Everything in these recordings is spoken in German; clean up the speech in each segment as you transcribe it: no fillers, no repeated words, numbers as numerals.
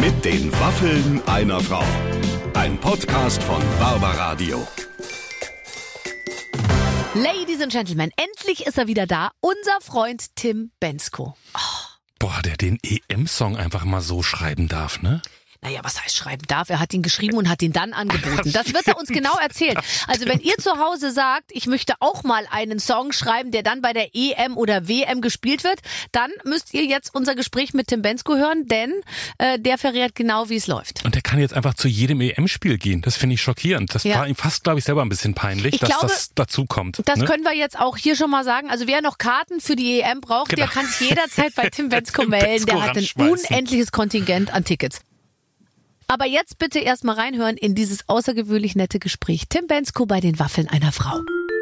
Mit den Waffeln einer Frau. Ein Podcast von Barbaradio. Ladies and Gentlemen, endlich ist er wieder da, unser Freund Tim Bendzko. Oh. Boah, der den EM-Song einfach mal so schreiben darf, ne? Naja, was heißt schreiben darf? Er hat ihn geschrieben und hat ihn dann angeboten. Das wird er uns genau erzählen. Also wenn ihr zu Hause sagt, ich möchte auch mal einen Song schreiben, der dann bei der EM oder WM gespielt wird, dann müsst ihr jetzt unser Gespräch mit Tim Bendzko hören, denn der verrät genau, wie es läuft. Und der kann jetzt einfach zu jedem EM-Spiel gehen. Das finde ich schockierend. Das war ihm fast, glaube ich, selber ein bisschen peinlich, dass das dazu kommt. Das können wir jetzt auch hier schon mal sagen. Also wer noch Karten für die EM braucht, der kann sich jederzeit bei Tim Bendzko melden. Der hat ein unendliches Kontingent an Tickets. Aber jetzt bitte erstmal reinhören in dieses außergewöhnlich nette Gespräch. Tim Bendzko bei den Waffeln einer Frau.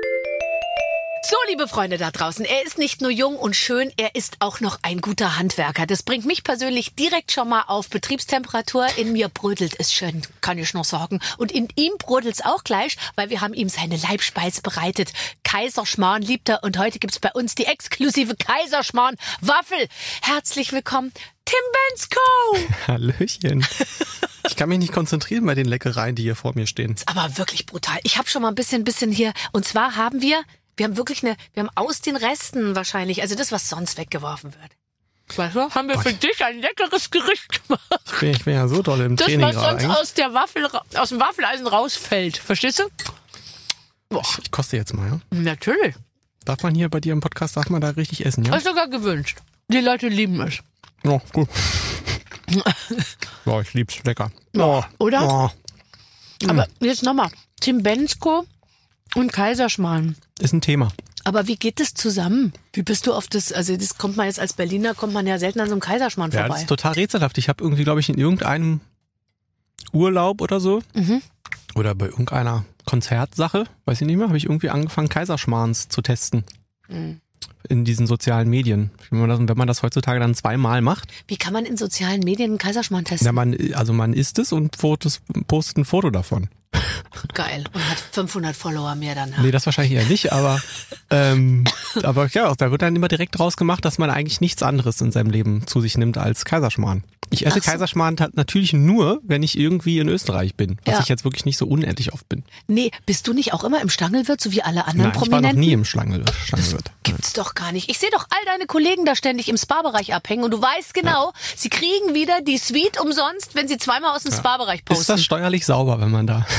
So, liebe Freunde da draußen, er ist nicht nur jung und schön, er ist auch noch ein guter Handwerker. Das bringt mich persönlich direkt schon mal auf Betriebstemperatur. In mir brödelt es schön, kann ich noch sagen. Und in ihm brodelt es auch gleich, weil wir haben ihm seine Leibspeise bereitet. Kaiserschmarrn liebt er und heute gibt's bei uns die exklusive Kaiserschmarrn-Waffel. Herzlich willkommen, Tim Bendzko! Hallöchen. Ich kann mich nicht konzentrieren bei den Leckereien, die hier vor mir stehen. Ist aber wirklich brutal. Ich habe schon mal ein bisschen hier, und zwar haben wir haben wirklich wir haben aus den Resten wahrscheinlich, also das, was sonst weggeworfen wird. Weißt du, haben wir für dich ein leckeres Gericht gemacht. Ich bin ja so doll im Training gerade. Das, was gerade sonst aus dem Waffeleisen rausfällt. Verstehst du? Boah. Ich koste jetzt mal, ja? Natürlich. Darf man hier bei dir im Podcast, darf man da richtig essen, ja? Das ist sogar gewünscht. Die Leute lieben es. Ja, gut. Ja, ich lieb's, lecker. Ja, oder? Ja. Aber jetzt nochmal. Tim Bendzko und Kaiserschmarrn. Ist ein Thema. Aber wie geht das zusammen? Wie bist du auf das, also das kommt man jetzt als Berliner, kommt man ja selten an so einem Kaiserschmarrn vorbei. Ja, das ist total rätselhaft. Ich habe irgendwie, glaube ich, in irgendeinem Urlaub oder so oder bei irgendeiner Konzertsache, weiß ich nicht mehr, habe ich irgendwie angefangen, Kaiserschmarrns zu testen. In diesen sozialen Medien. Wenn man das heutzutage dann zweimal macht. Wie kann man in sozialen Medien einen Kaiserschmarrn testen? Ja, man isst es und postet ein Foto davon. Geil. Und hat 500 Follower mehr dann. Nee, das wahrscheinlich eher nicht, aber ja, da wird dann immer direkt draus gemacht, dass man eigentlich nichts anderes in seinem Leben zu sich nimmt als Kaiserschmarrn. Ich esse Kaiserschmarrn natürlich nur, wenn ich irgendwie in Österreich bin, was ich jetzt wirklich nicht so unendlich oft bin. Nee, bist du nicht auch immer im Stangelwirt, so wie alle anderen Prominenten? Ich war noch nie im Stangelwirt. Das gibt's doch gar nicht. Ich sehe doch all deine Kollegen da ständig im Spa-Bereich abhängen und du weißt genau, sie kriegen wieder die Suite umsonst, wenn sie zweimal aus dem Spa-Bereich posten. Ist das steuerlich sauber, wenn man da...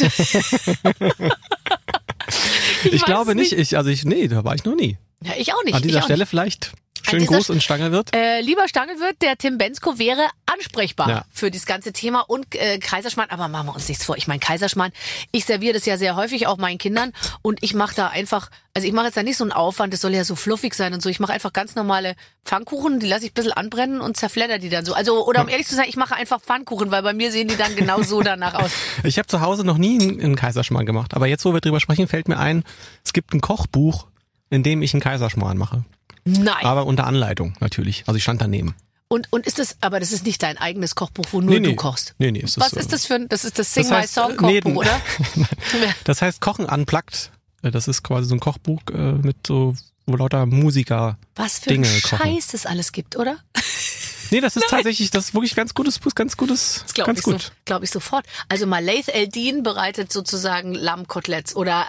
Ich glaube nicht. Nee, da war ich noch nie. Ja, ich auch nicht. An dieser Stelle vielleicht... Schönen Gruß und Stangelwirt. Lieber Stangelwirt, der Tim Bendzko wäre ansprechbar für das ganze Thema und Kaiserschmarrn. Aber machen wir uns nichts vor. Ich meine, Kaiserschmarrn, ich serviere das ja sehr häufig auch meinen Kindern und ich mache da einfach, also ich mache jetzt da nicht so einen Aufwand, das soll ja so fluffig sein und so. Ich mache einfach ganz normale Pfannkuchen, die lasse ich ein bisschen anbrennen und zerfleddere die dann so. Also, oder um ehrlich zu sein, ich mache einfach Pfannkuchen, weil bei mir sehen die dann genau so danach aus. Ich habe zu Hause noch nie einen Kaiserschmarrn gemacht. Aber jetzt, wo wir drüber sprechen, fällt mir ein, es gibt ein Kochbuch, in dem ich einen Kaiserschmarrn mache. Nein. Aber unter Anleitung natürlich. Also ich stand daneben. Und ist das, aber das ist nicht dein eigenes Kochbuch, wo nur du kochst? Nee, ist das. Was ist das das ist das Sing My Song Kochbuch, oder? Das heißt Kochen unplugged. Das ist quasi so ein Kochbuch mit so, wo lauter Musiker was für Dinge ein kochen. Scheiß es alles gibt, oder? Nee, das ist tatsächlich, das ist wirklich ganz gut. Das glaube ich sofort. Also Malaith Eldin bereitet sozusagen Lammkoteletts oder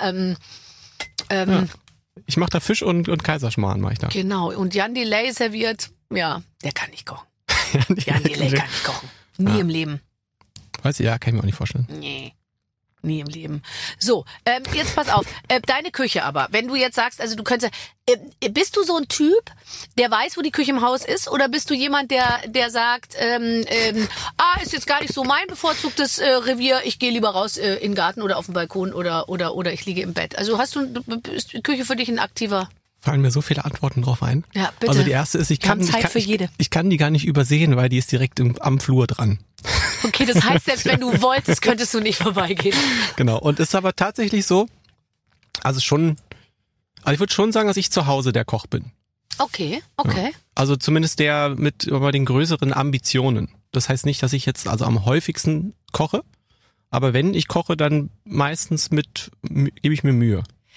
ich mache da Fisch und Kaiserschmarrn mache ich da. Genau. Und Jan Delay serviert, ja, der kann nicht kochen. Jan Delay kann nicht kochen. Nie im Leben. Weiß ich, ja, kann ich mir auch nicht vorstellen. Nee. Nie im Leben. So, jetzt pass auf. Deine Küche aber. Wenn du jetzt sagst, also du könntest, bist du so ein Typ, der weiß, wo die Küche im Haus ist? Oder bist du jemand, der sagt, ist jetzt gar nicht so mein bevorzugtes Revier, ich gehe lieber raus in den Garten oder auf den Balkon oder ich liege im Bett. Also ist die Küche für dich ein aktiver... Fallen mir so viele Antworten drauf ein. Ja, bitte. Also die erste ist, ich kann die gar nicht übersehen, weil die ist direkt am Flur dran. Okay, das heißt, selbst wenn du wolltest, könntest du nicht vorbeigehen. Genau. Und ist aber tatsächlich so, also ich würde schon sagen, dass ich zu Hause der Koch bin. Okay. Ja. Also zumindest der mit über den größeren Ambitionen. Das heißt nicht, dass ich jetzt also am häufigsten koche, aber wenn ich koche, dann meistens gebe ich mir Mühe.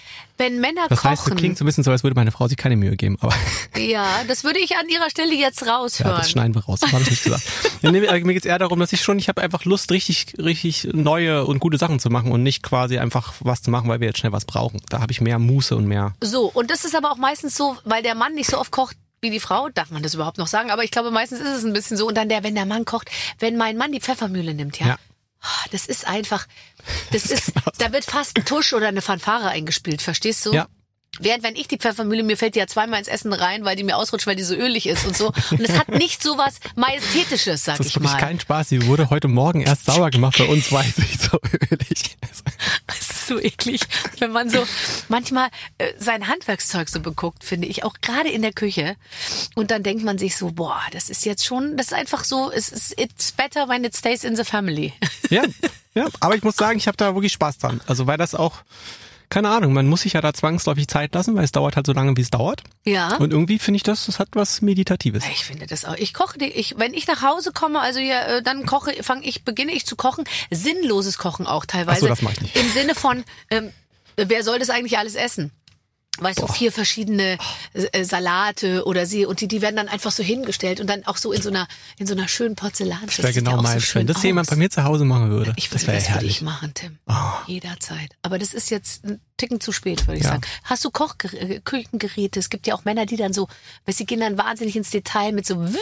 wenn Männer das heißt, kochen... Das klingt so ein bisschen so, als würde meine Frau sich keine Mühe geben. Aber ja, das würde ich an ihrer Stelle jetzt raushören. Ja, das schneiden wir raus, das habe ich nicht gesagt. Mir geht's eher darum, dass ich habe einfach Lust, richtig neue und gute Sachen zu machen und nicht quasi einfach was zu machen, weil wir jetzt schnell was brauchen. Da habe ich mehr Muße und mehr... So, und das ist aber auch meistens so, weil der Mann nicht so oft kocht wie die Frau, darf man das überhaupt noch sagen, aber ich glaube, meistens ist es ein bisschen so. Und dann wenn der Mann kocht, wenn mein Mann die Pfeffermühle nimmt, ja. Das ist einfach, da wird fast ein Tusch oder eine Fanfare eingespielt, verstehst du? Ja. Während wenn ich die Pfeffermühle, mir fällt die ja zweimal ins Essen rein, weil die mir ausrutscht, weil die so ölig ist und so. Und es hat nicht so was Majestätisches, sag ich mal. Das ist wirklich kein Spaß. Die wurde heute Morgen erst sauer gemacht. Bei uns weiß ich so ölig. Es ist so eklig, wenn man so manchmal sein Handwerkszeug so beguckt, finde ich, auch gerade in der Küche. Und dann denkt man sich so, boah, das ist einfach so, it's better when it stays in the family. Ja, aber ich muss sagen, ich habe da wirklich Spaß dran. Also weil das auch... Keine Ahnung, man muss sich ja da zwangsläufig Zeit lassen, weil es dauert halt so lange, wie es dauert. Ja. Und irgendwie finde ich das hat was Meditatives. Ich finde das auch. Ich koche, wenn ich nach Hause komme, also hier, dann beginne ich zu kochen. Sinnloses Kochen auch teilweise. Ach so, das mache ich nicht. Im Sinne von, wer soll das eigentlich alles essen? Weißt du, 4 verschiedene Salate oder und die werden dann einfach so hingestellt und dann auch so in so einer schönen Porzellanschüssel. Das wäre genau mein Fan. Das jemand bei mir zu Hause machen würde. Das würde ich machen, Tim. Oh. Jederzeit. Aber das ist jetzt ein Ticken zu spät, würde ich sagen. Hast du Küchengeräte? Es gibt ja auch Männer, die dann so, sie gehen dann wahnsinnig ins Detail mit so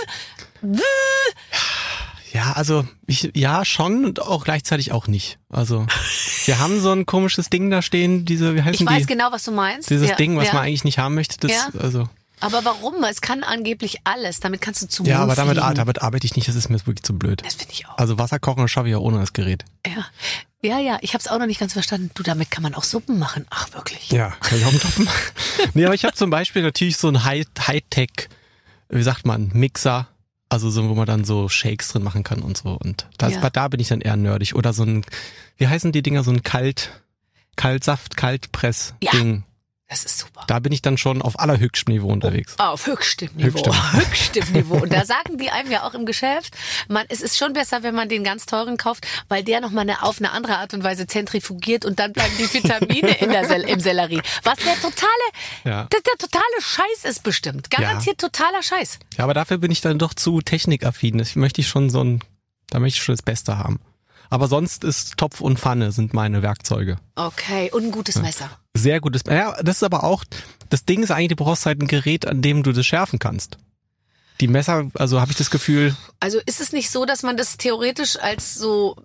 Ja, also schon und auch gleichzeitig auch nicht. Also wir haben so ein komisches Ding da stehen, wie heißen die? Ich weiß genau, was du meinst. Dieses Ding, was man eigentlich nicht haben möchte. Also. Aber warum? Es kann angeblich alles. Damit kannst du zum Ja, Mond aber fliegen. damit arbeite ich nicht. Das ist mir wirklich zu blöd. Das finde ich auch. Also Wasser kochen, das schaffe ich auch ohne das Gerät. Ja. Ich habe es auch noch nicht ganz verstanden. Du, damit kann man auch Suppen machen. Ach, wirklich? Ja, kann ich auch einen Topf machen. Nee, aber ich habe zum Beispiel natürlich so ein Hightech, wie sagt man, Mixer. Also so, wo man dann so Shakes drin machen kann und so. Und da bin ich dann eher nerdig. Oder so ein, wie heißen die Dinger, so ein Kaltsaft, Kaltpress-Ding. Das ist super. Da bin ich dann schon auf allerhöchstem Niveau unterwegs. Auf höchstem Niveau. Und da sagen die einem ja auch im Geschäft, es ist schon besser, wenn man den ganz teuren kauft, weil der nochmal auf eine andere Art und Weise zentrifugiert und dann bleiben die Vitamine im Sellerie. Was der totale Scheiß ist bestimmt. Garantiert totaler Scheiß. Ja, aber dafür bin ich dann doch zu technikaffin. Da möchte ich schon das Beste haben. Aber sonst ist Topf und Pfanne sind meine Werkzeuge. Okay, und ein gutes Messer. Sehr gutes. Ja, das ist aber auch, das Ding ist eigentlich, du brauchst halt ein Gerät, an dem du das schärfen kannst. Die Messer, also habe ich das Gefühl. Also ist es nicht so, dass man das theoretisch als so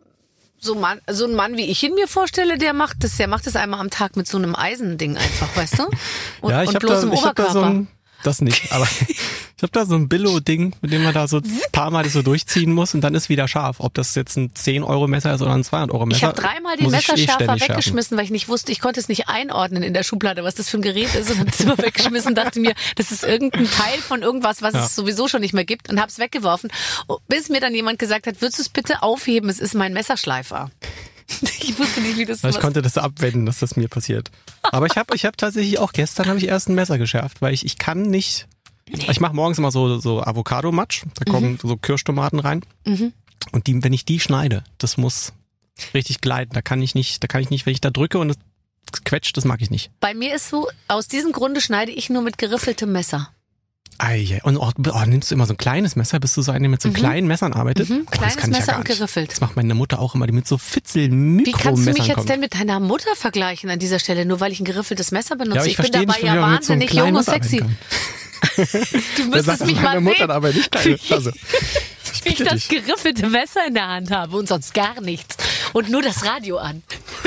ein Mann, wie ich ihn mir vorstelle, der macht das einmal am Tag mit so einem Eisending einfach, weißt du? Und bloßem Oberkörper. Das nicht, aber ich habe da so ein Billo-Ding, mit dem man da so ein paar Mal das so durchziehen muss und dann ist wieder scharf. Ob das jetzt ein 10-Euro-Messer ist oder ein 200-Euro-Messer. Ich habe 3-mal den Messerschärfer weggeschmissen, weil ich nicht wusste, ich konnte es nicht einordnen in der Schublade, was das für ein Gerät ist und habe es immer weggeschmissen, dachte mir, das ist irgendein Teil von irgendwas, was es sowieso schon nicht mehr gibt und habe es weggeworfen, bis mir dann jemand gesagt hat, würdest du es bitte aufheben, es ist mein Messerschleifer. Ich wusste nicht, wie das Ich konnte das abwenden, dass das mir passiert. Aber ich hab tatsächlich auch gestern erst ein Messer geschärft, weil ich kann nicht. Nee. Ich mache morgens immer so Avocado-Matsch, da kommen so Kirschtomaten rein. Mhm. Und wenn ich die schneide, das muss richtig gleiten. Da kann ich nicht, wenn ich da drücke und es quetscht, das mag ich nicht. Bei mir ist so, aus diesem Grunde schneide ich nur mit geriffeltem Messer. Und nimmst du immer so ein kleines Messer? Bist du so eine, der mit so kleinen Messern arbeitet? Kleines Messer und geriffelt. Das macht meine Mutter auch immer, die mit so Fitzel-Mikromessern Wie kannst du mich jetzt denn mit deiner Mutter vergleichen an dieser Stelle, nur weil ich ein geriffeltes Messer benutze? Ja, ich bin dabei ja wahnsinnig so jung und sexy. Du müsstest mich mal sehen, Mutter aber nicht kleine, also, wie ich das geriffelte Messer in der Hand habe und sonst gar nichts. Und nur das Radio an.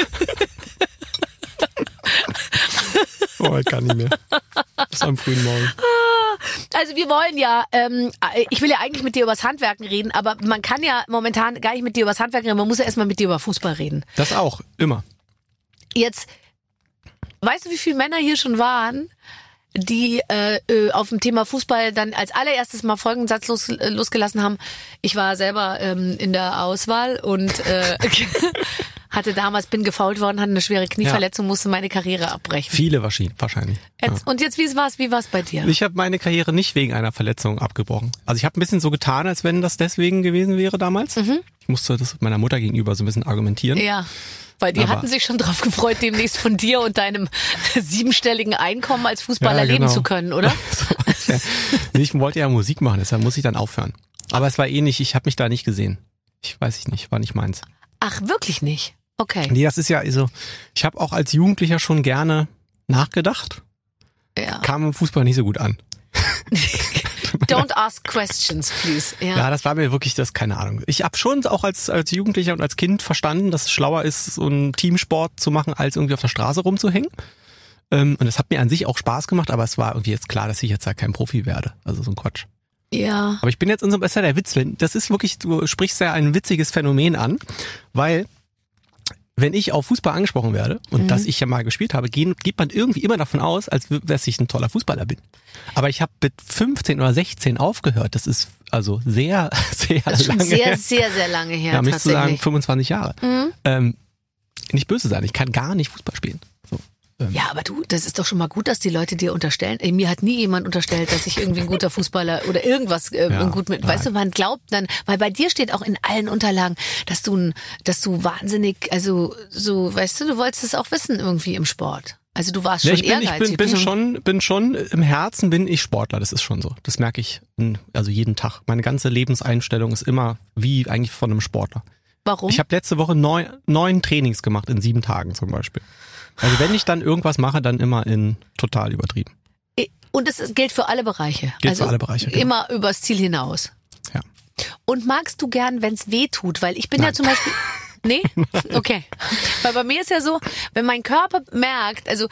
Oh, ich kann nicht mehr. Bis am frühen Morgen. Also wir wollen ich will ja eigentlich mit dir übers Handwerken reden, aber man kann ja momentan gar nicht mit dir übers Handwerken reden, man muss ja erstmal mit dir über Fußball reden. Das auch, immer. Jetzt, weißt du, wie viele Männer hier schon waren, die auf dem Thema Fußball dann als allererstes mal folgenden Satz losgelassen haben. Ich war selber in der Auswahl und bin gefoult worden, hatte eine schwere Knieverletzung, musste meine Karriere abbrechen. Viele wahrscheinlich. Und jetzt, wie war's bei dir? Ich habe meine Karriere nicht wegen einer Verletzung abgebrochen. Also ich habe ein bisschen so getan, als wenn das deswegen gewesen wäre damals. Ich musste das meiner Mutter gegenüber so ein bisschen argumentieren. Ja. Weil die hatten sich schon drauf gefreut, demnächst von dir und deinem 7-stelligen Einkommen als Fußballer leben zu können, oder? Ich wollte ja Musik machen, deshalb muss ich dann aufhören. Aber es war ähnlich, ich habe mich da nicht gesehen. War nicht meins. Ach, wirklich nicht? Okay. Nee, das ist ja, also ich habe auch als Jugendlicher schon gerne nachgedacht. Ja. Kam im Fußball nicht so gut an. Don't ask questions, please. Ja, das war mir wirklich keine Ahnung. Ich habe schon auch als Jugendlicher und als Kind verstanden, dass es schlauer ist, so einen Teamsport zu machen, als irgendwie auf der Straße rumzuhängen. Und es hat mir an sich auch Spaß gemacht, aber es war irgendwie jetzt klar, dass ich jetzt halt kein Profi werde. Also so ein Quatsch. Ja. Aber ich bin jetzt in so einem der Witz. Das ist wirklich, du sprichst ja ein witziges Phänomen an, weil wenn ich auf Fußball angesprochen werde und dass ich ja mal gespielt habe, geht man irgendwie immer davon aus, als dass ich ein toller Fußballer bin. Aber ich habe mit 15 oder 16 aufgehört. Das ist also sehr, sehr lange her. Das ist schon sehr, sehr, sehr lange her. Ja, um nicht zu sagen 25 Jahre. Nicht böse sein, ich kann gar nicht Fußball spielen. So. Ja, aber das ist doch schon mal gut, dass die Leute dir unterstellen. Mir hat nie jemand unterstellt, dass ich irgendwie ein guter Fußballer oder irgendwas gut mit. Weißt du, man glaubt dann, weil bei dir steht auch in allen Unterlagen, dass du wahnsinnig, also so, weißt du wolltest es auch wissen irgendwie im Sport. Also du warst schon ehrgeizig. Ich bin schon im Herzen bin ich Sportler, das ist schon so. Das merke ich also jeden Tag. Meine ganze Lebenseinstellung ist immer wie eigentlich von einem Sportler. Warum? Ich habe letzte Woche 9 Trainings gemacht in 7 Tagen zum Beispiel. Also wenn ich dann irgendwas mache, dann immer in total übertrieben. Und das gilt für alle Bereiche. Für alle Bereiche. Genau. Immer übers Ziel hinaus. Ja. Und magst du gern, wenn es weh tut? Weil ich bin ja zum Beispiel... Nee? Okay. Weil bei mir ist ja so, wenn mein Körper merkt, also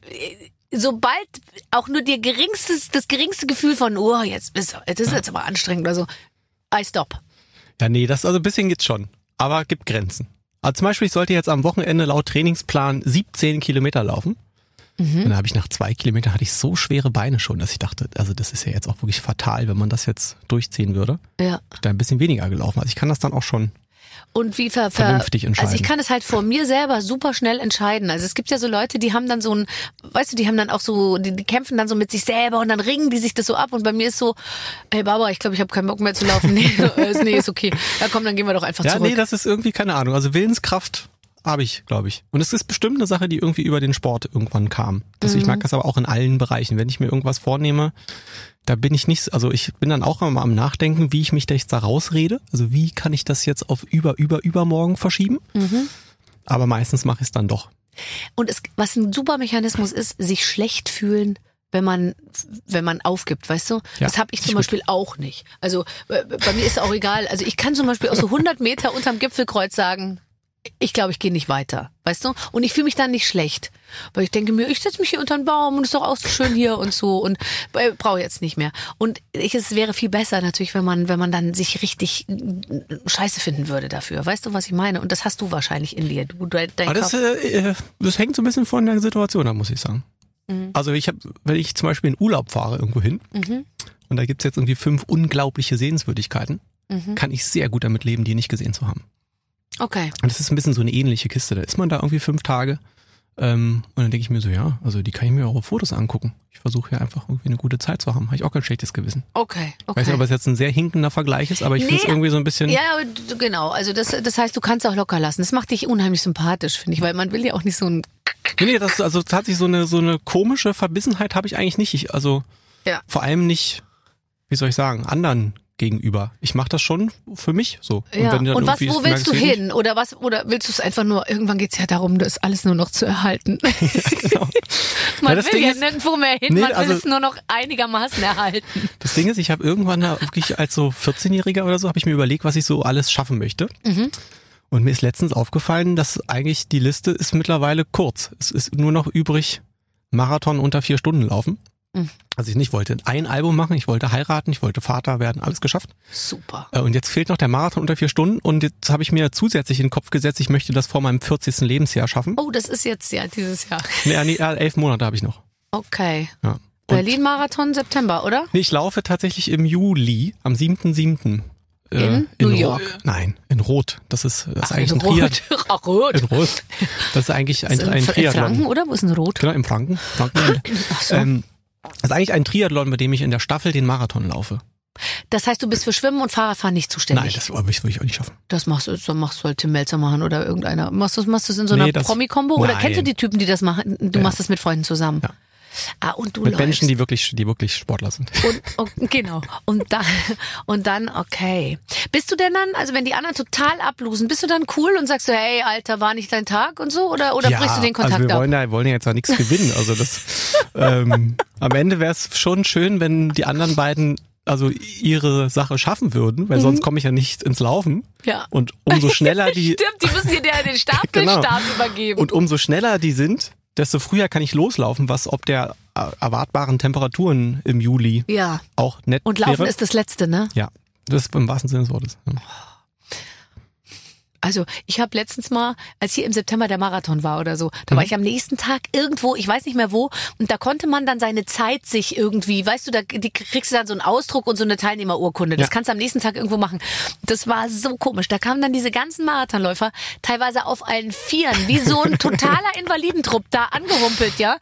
sobald auch nur das geringste Gefühl von, das ist jetzt aber anstrengend oder so, I stop. Ja, nee, also ein bisschen geht's schon. Aber gibt Grenzen. Also zum Beispiel, ich sollte jetzt am Wochenende laut Trainingsplan 17 Kilometer laufen. Und dann habe ich nach 2 Kilometern hatte ich so schwere Beine schon, dass ich dachte, also das ist ja jetzt auch wirklich fatal, wenn man das jetzt durchziehen würde. Ja. Ich bin da ein bisschen weniger gelaufen. Also ich kann das dann auch schon und wie vernünftig entscheiden. Also ich kann es halt vor mir selber super schnell entscheiden. Also es gibt ja so Leute, die haben dann die haben dann auch so, die kämpfen dann so mit sich selber und dann ringen die sich das so ab und bei mir ist so, hey Barbara, ich glaube, ich habe keinen Bock mehr zu laufen. Nee, ist okay. Ja komm, dann gehen wir doch einfach zurück. Ja, nee, das ist irgendwie, keine Ahnung, also Willenskraft habe ich, glaube ich. Und es ist bestimmt eine Sache, die irgendwie über den Sport irgendwann kam. Also ich mag das aber auch in allen Bereichen. Wenn ich mir irgendwas vornehme, da bin ich nicht, also ich bin dann auch immer am Nachdenken, wie ich mich da jetzt da rausrede. Also wie kann ich das jetzt auf übermorgen verschieben? Aber meistens mache ich es dann doch. Und was ein super Mechanismus ist, sich schlecht fühlen, wenn man aufgibt, weißt du? Ja, das habe ich zum Beispiel auch nicht. Also bei mir ist auch egal. Also ich kann zum Beispiel auch so 100 Meter unterm Gipfelkreuz sagen, ich glaube, ich gehe nicht weiter, weißt du? Und ich fühle mich dann nicht schlecht, weil ich denke mir, ich setze mich hier unter den Baum und ist doch auch so schön hier und so und brauche jetzt nicht mehr. Und es wäre viel besser natürlich, wenn man dann sich richtig scheiße finden würde dafür. Weißt du, was ich meine? Und das hast du wahrscheinlich in dir. Das hängt so ein bisschen von der Situation ab, muss ich sagen. Also wenn ich zum Beispiel in Urlaub fahre irgendwo hin und da gibt's jetzt irgendwie 5 unglaubliche Sehenswürdigkeiten, kann ich sehr gut damit leben, die nicht gesehen zu haben. Okay. Und das ist ein bisschen so eine ähnliche Kiste. Da ist man da irgendwie 5 Tage und dann denke ich mir so, ja, also die kann ich mir auch auf Fotos angucken. Ich versuche ja einfach irgendwie eine gute Zeit zu haben. Habe ich auch kein schlechtes Gewissen. Okay. Ich weiß nicht, ob es jetzt ein sehr hinkender Vergleich ist, aber ich finde es irgendwie so ein bisschen... Ja, genau. Also das heißt, du kannst auch locker lassen. Das macht dich unheimlich sympathisch, finde ich, weil man will ja auch nicht so ein... Nee, also tatsächlich so eine komische Verbissenheit habe ich eigentlich nicht. Vor allem nicht, wie soll ich sagen, anderen gegenüber. Ich mache das schon für mich so. Ja. Und wo willst du hin? Oder willst du es einfach nur, irgendwann geht's ja darum, das alles nur noch zu erhalten. Ja, genau. Man will ja nirgendwo mehr hin, man will es nur noch einigermaßen erhalten. Das Ding ist, ich habe irgendwann wirklich als so 14-Jähriger oder so, habe ich mir überlegt, was ich so alles schaffen möchte. Und mir ist letztens aufgefallen, dass eigentlich die Liste ist mittlerweile kurz. Es ist nur noch übrig, Marathon unter 4 Stunden laufen. Also ich nicht wollte ein Album machen, ich wollte heiraten, ich wollte Vater werden, alles geschafft. Super. Und jetzt fehlt noch der Marathon unter 4 Stunden und jetzt habe ich mir zusätzlich in den Kopf gesetzt, ich möchte das vor meinem 40. Lebensjahr schaffen. Oh, das ist jetzt ja dieses Jahr. Nee, 11 Monate habe ich noch. Okay. Ja. Berlin-Marathon September, oder? Nee, ich laufe tatsächlich im Juli, am 7.7. in New York. Nein, in Rot. Das ist eigentlich ein Triathlon. Rot. In Rot. Das ist eigentlich ein Triathlon. In Franken, oder? Wo ist denn Rot? Genau, im Franken. Ach so. Das ist eigentlich ein Triathlon, bei dem ich in der Staffel den Marathon laufe. Das heißt, du bist für Schwimmen und Fahrradfahren nicht zuständig? Nein, das würde ich auch nicht schaffen. Das machst du halt Tim Melzer machen oder irgendeiner. Machst du es in so einer Promi-Kombo? Oder kennst du die Typen, die das machen? Du machst das mit Freunden zusammen? Ja. Und du mit läufst. Menschen, die wirklich Sportler sind. Genau. Und dann, okay. Bist du denn dann, also wenn die anderen total ablosen, bist du dann cool und sagst so, hey, Alter, war nicht dein Tag und so? Oder brichst du den Kontakt also ab? Wir wollen ja jetzt auch nichts gewinnen. Also das, am Ende wäre es schon schön, wenn die anderen beiden also ihre Sache schaffen würden, weil sonst komme ich ja nicht ins Laufen. Ja. Und umso schneller die... Stimmt, die müssen dir den Staffelstab übergeben. Und umso schneller die sind, desto früher kann ich loslaufen, was ob der erwartbaren Temperaturen im Juli auch nett wäre. Und Laufen ist das Letzte, ne? Ja, das ist im wahrsten Sinne des Wortes. Ja. Also ich habe letztens mal, als hier im September der Marathon war oder so, da war ich am nächsten Tag irgendwo, ich weiß nicht mehr wo, und da konnte man dann seine Zeit sich irgendwie, weißt du, die kriegst du dann so einen Ausdruck und so eine Teilnehmerurkunde. Das kannst du am nächsten Tag irgendwo machen. Das war so komisch. Da kamen dann diese ganzen Marathonläufer teilweise auf allen Vieren, wie so ein totaler Invalidentrupp da angehumpelt, ja.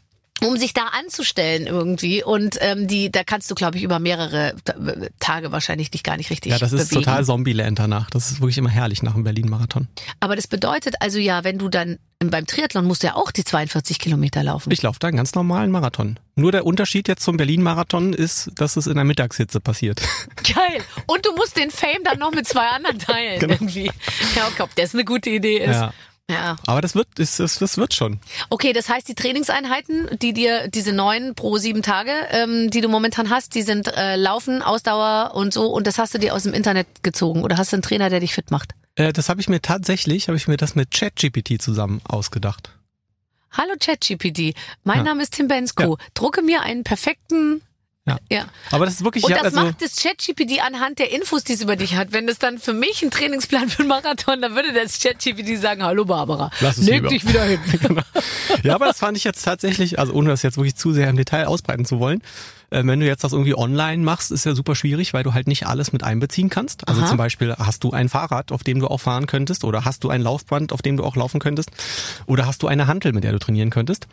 Um sich da anzustellen irgendwie und da kannst du, glaube ich, über mehrere Tage wahrscheinlich dich gar nicht richtig bewegen. Ja, das ist total Zombieland danach. Das ist wirklich immer herrlich nach dem Berlin-Marathon. Aber das bedeutet also ja, wenn du dann beim Triathlon musst du ja auch die 42 Kilometer laufen. Ich laufe da einen ganz normalen Marathon. Nur der Unterschied jetzt zum Berlin-Marathon ist, dass es in der Mittagshitze passiert. Geil. Und du musst den Fame dann noch mit 2 anderen teilen irgendwie. Ja, ob das eine gute Idee ist. Ja. Aber das wird schon. Okay, das heißt, die Trainingseinheiten, die dir diese 9 pro 7 Tage, die du momentan hast, die sind Laufen, Ausdauer und so, und das hast du dir aus dem Internet gezogen oder hast du einen Trainer, der dich fit macht? Das habe ich mir das mit ChatGPT zusammen ausgedacht. Hallo ChatGPT, mein Name ist Tim Bensko. Drucke mir einen perfekten... Ja. Aber das ist wirklich... Und das macht das ChatGPT anhand der Infos, die es über dich hat. Wenn das dann für mich ein Trainingsplan für einen Marathon, dann würde das ChatGPT sagen, hallo Barbara, leg dich wieder hin. Genau. Ja, aber das fand ich jetzt tatsächlich, also ohne das jetzt wirklich zu sehr im Detail ausbreiten zu wollen, wenn du jetzt das irgendwie online machst, ist ja super schwierig, weil du halt nicht alles mit einbeziehen kannst. Also zum Beispiel hast du ein Fahrrad, auf dem du auch fahren könntest, oder hast du ein Laufband, auf dem du auch laufen könntest, oder hast du eine Hantel, mit der du trainieren könntest.